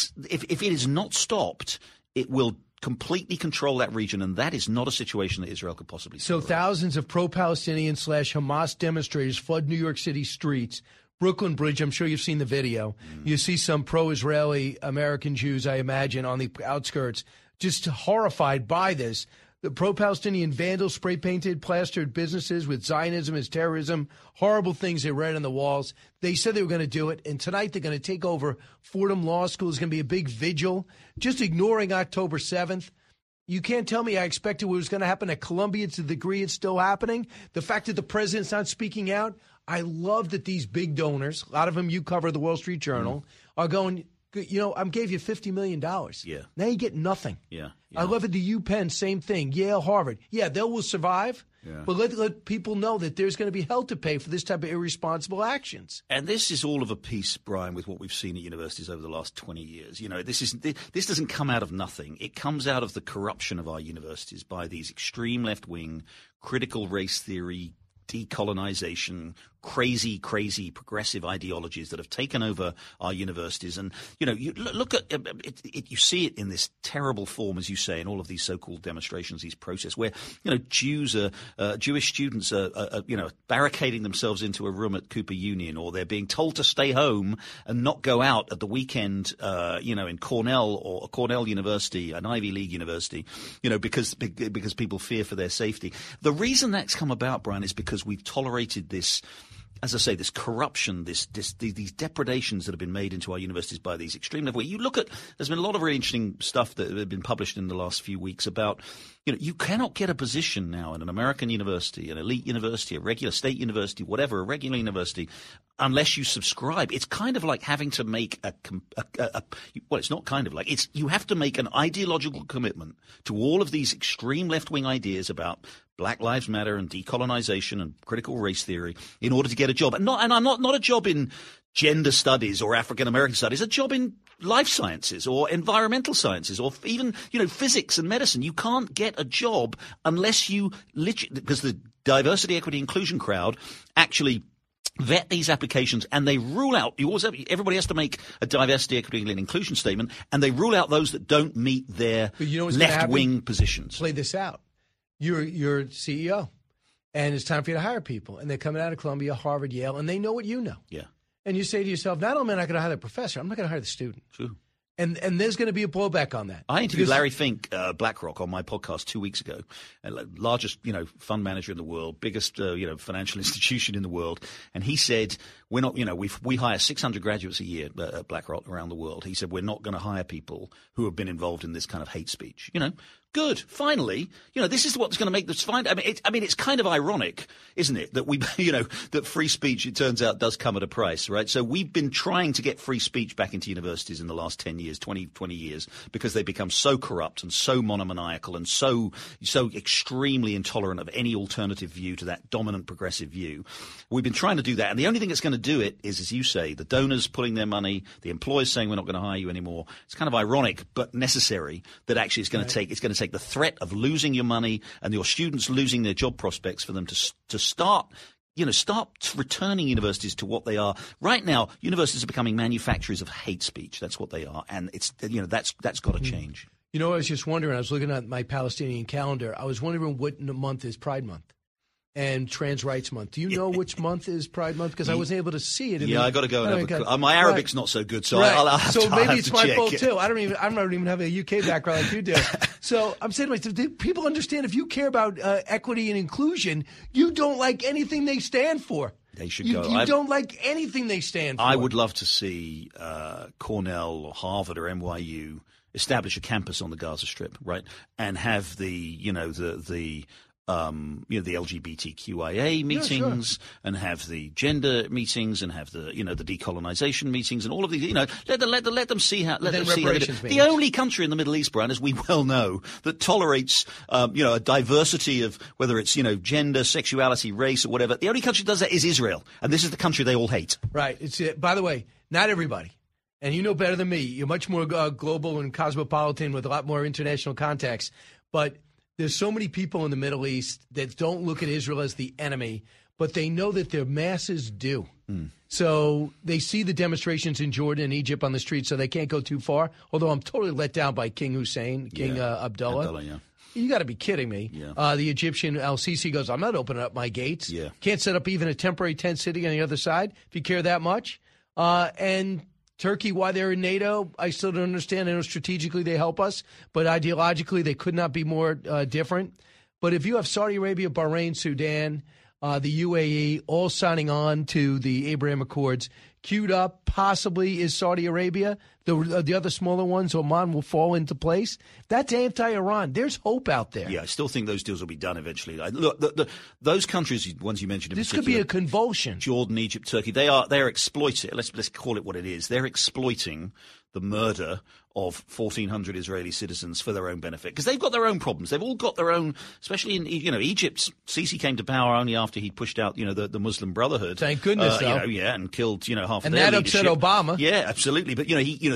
is not stopped, it will completely control that region, and that is not a situation that Israel could possibly tolerate. So thousands of pro-Palestinian / Hamas demonstrators flood New York City streets. Brooklyn Bridge, I'm sure you've seen the video. You see some pro-Israeli American Jews, I imagine, on the outskirts, just horrified by this. The pro-Palestinian vandals spray-painted, plastered businesses with Zionism as terrorism, horrible things they read on the walls. They said they were going to do it, and tonight they're going to take over Fordham Law School. It's going to be a big vigil, just ignoring October 7th. You can't tell me I expected what was going to happen at Columbia to the degree it's still happening. The fact that the president's not speaking out. I love that these big donors, a lot of them you cover, the Wall Street Journal, are going, I gave you $50 million. Yeah. Now you get nothing. Yeah. I love it. The UPenn, same thing. Yale, Harvard. Yeah, they will survive. Yeah. But let people know that there's going to be hell to pay for this type of irresponsible actions. And this is all of a piece, Brian, with what we've seen at universities over the last 20 years. This doesn't come out of nothing. It comes out of the corruption of our universities by these extreme left-wing, critical race theory, decolonization, crazy progressive ideologies that have taken over our universities. And, you look at it, you see it in this terrible form, as you say, in all of these so-called demonstrations, these protests where, Jewish students are barricading themselves into a room at Cooper Union, or they're being told to stay home and not go out at the weekend, in Cornell University, an Ivy League university, because people fear for their safety. The reason that's come about, Brian, is because we've tolerated this as I say, this corruption, these depredations that have been made into our universities by these extreme level. You look at, there's been a lot of really interesting stuff that have been published in the last few weeks about, you cannot get a position now in an American university, an elite university, a regular state university, whatever, a regular university, unless you subscribe. It's kind of like having to make it's not kind of like, you have to make an ideological commitment to all of these extreme left-wing ideas about Black Lives Matter and decolonization and critical race theory in order to get a job. And I'm not a job in gender studies or African American studies, a job in life sciences or environmental sciences or even, physics and medicine. You can't get a job unless you because the diversity, equity, inclusion crowd actually vet these applications and they rule out, everybody has to make a diversity, equity, and inclusion statement, and they rule out those that don't meet their left-wing positions. Play this out. You're CEO, and it's time for you to hire people. And they're coming out of Columbia, Harvard, Yale, and they know what you know. Yeah. And you say to yourself, not only am I not going to hire the professor, I'm not going to hire the student. True. And there's going to be a blowback on that. I interviewed Larry Fink, BlackRock, on my podcast 2 weeks ago. Largest, fund manager in the world, biggest, financial institution in the world. And he said, we're not, we hire 600 graduates a year at BlackRock around the world. He said, we're not going to hire people who have been involved in this kind of hate speech. Good. Finally, this is what's going to make this fine. It's kind of ironic, isn't it, that that free speech, it turns out, does come at a price, right? So we've been trying to get free speech back into universities in the last 10 years, 20 years, because they've become so corrupt and so monomaniacal and so extremely intolerant of any alternative view to that dominant progressive view. We've been trying to do that. And the only thing that's going to do it is, as you say, the donors pulling their money, the employers saying we're not going to hire you anymore. It's kind of ironic, but necessary that actually it's going to take the threat of losing your money and your students losing their job prospects for them to start returning universities to what they are. Right now, universities are becoming manufacturers of hate speech. That's what they are. And it's, that's got to change. I was just wondering, I was looking at my Palestinian calendar. I was wondering what month is Pride Month and Trans Rights Month. Do you know which month is Pride Month? Because I wasn't able to see it. I got to go and have my Arabic's not so good, so I'll have to maybe it's my check. fault too. I don't even have a UK background like you do. So I'm saying to myself, do people understand if you care about equity and inclusion, you don't like anything they stand for? They should go. You don't like anything they stand for. I would love to see Cornell or Harvard or NYU establish a campus on the Gaza Strip, right, and have the LGBTQIA meetings and have the gender meetings and have the decolonization meetings and all of these. Let them see how. Let them see how the only country in the Middle East, Brian, as we well know, that tolerates a diversity of whether it's gender, sexuality, race, or whatever. The only country that does that is Israel, and this is the country they all hate. Right. By the way, not everybody. And you know better than me. You're much more global and cosmopolitan with a lot more international context. But there's so many people in the Middle East that don't look at Israel as the enemy, but they know that their masses do. So they see the demonstrations in Jordan and Egypt on the streets, so they can't go too far. Although I'm totally let down by King Hussein, King Abdullah. You got to be kidding me. Yeah. The Egyptian El-Sisi goes, I'm not opening up my gates. Yeah. Can't set up even a temporary tent city on the other side if you care that much. And Turkey, why they're in NATO, I still don't understand. I know strategically they help us, but ideologically they could not be more different. But if you have Saudi Arabia, Bahrain, Sudan, the UAE, all signing on to the Abraham Accords, queued up possibly is Saudi Arabia. The other smaller ones, Oman, will fall into place. That's anti-Iran. There's hope out there. Yeah, I still think those deals will be done eventually. Look, those countries, ones you mentioned in this particular, could be a convulsion. Jordan, Egypt, Turkey, they're exploiting. Let's call it what it is. They're exploiting the murder of 1,400 Israeli citizens for their own benefit, because they've got their own problems. They've all got their own, especially in Egypt. Sisi came to power only after he pushed out the Muslim Brotherhood. Thank goodness, though. And killed half and of their leadership. And that upset Obama. Yeah, absolutely. But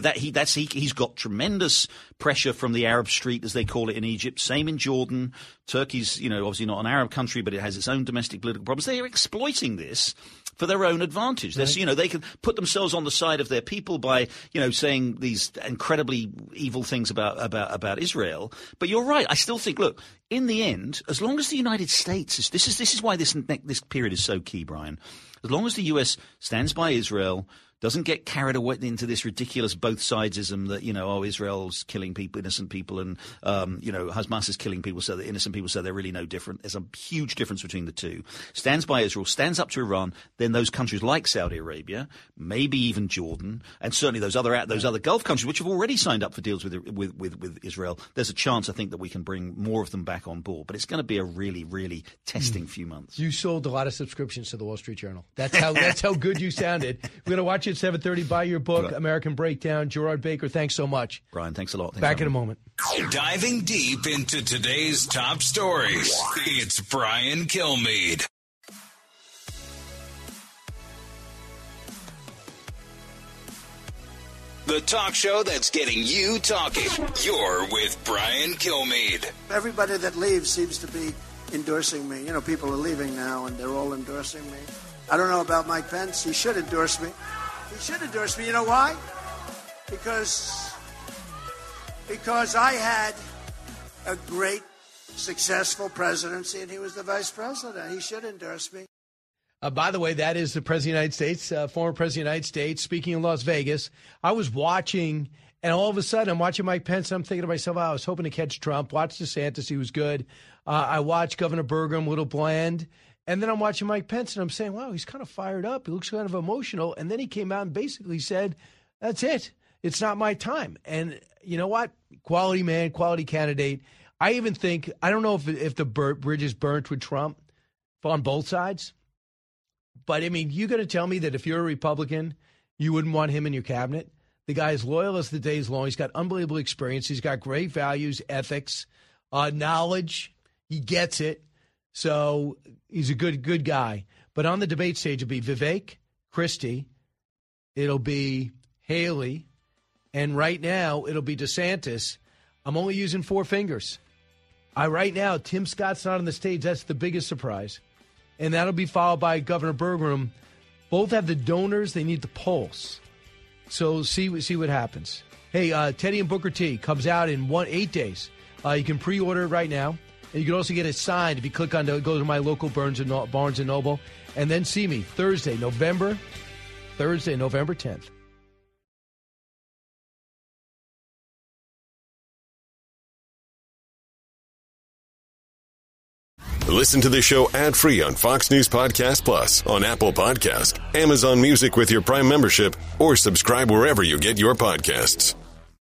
he's got tremendous pressure from the Arab Street, as they call it in Egypt. Same in Jordan. Turkey's obviously not an Arab country, but it has its own domestic political problems. They are exploiting this for their own advantage. Right. They can put themselves on the side of their people by saying these incredibly evil things about Israel. But you're right. I still think, look, in the end, as long as the United States this is why this period is so key, Brian. As long as the US stands by Israel, doesn't get carried away into this ridiculous both sidesism that, Israel's killing people, innocent people, and, Hamas is killing people so that innocent people, so they're really no different. There's a huge difference between the two. Stands by Israel, stands up to Iran, then those countries like Saudi Arabia, maybe even Jordan, and certainly those other Gulf countries which have already signed up for deals with Israel. There's a chance, I think, that we can bring more of them back on board. But it's going to be a really, really testing few months. You sold a lot of subscriptions to the Wall Street Journal. That's how good you sounded. We're going to watch you at 7:30. Buy your book, right. American Breakdown. Gerard Baker, thanks so much. Brian, thanks a lot. Back in a moment. Diving deep into today's top stories, it's Brian Kilmeade. The talk show that's getting you talking. You're with Brian Kilmeade. Everybody that leaves seems to be endorsing me. People are leaving now, and they're all endorsing me. I don't know about Mike Pence. He should endorse me. He should endorse me. You know why? Because I had a great, successful presidency, and he was the vice president. He should endorse me. By the way, that is the President of the United States, former President of the United States, speaking in Las Vegas. I was watching, and all of a sudden, I'm watching Mike Pence, and I'm thinking to myself, I was hoping to catch Trump. Watched DeSantis, he was good. I watched Governor Burgum, a little bland. And then I'm watching Mike Pence, and I'm saying, wow, he's kind of fired up. He looks kind of emotional. And then he came out and basically said, that's it. It's not my time. And you know what? Quality man, quality candidate. I even think, I don't know if the bridge is burnt with Trump on both sides. But, I mean, you got to tell me that if you're a Republican, you wouldn't want him in your cabinet? The guy is loyal as the day is long. He's got unbelievable experience. He's got great values, ethics, knowledge. He gets it. So he's a good guy. But on the debate stage, it'll be Vivek, Christie. It'll be Haley. And right now, it'll be DeSantis. I'm only using 4 fingers. Right now, Tim Scott's not on the stage. That's the biggest surprise. And that'll be followed by Governor Burgum. Both have the donors. They need the pulse. So see what happens. Hey, Teddy and Booker T comes out in 8 days. You can pre-order it right now. And you can also get it signed if you click on go to my local Barnes & Noble. And then see me Thursday, November 10th. Listen to the show ad-free on Fox News Podcast Plus, on Apple Podcast, Amazon Music with your Prime membership, or subscribe wherever you get your podcasts.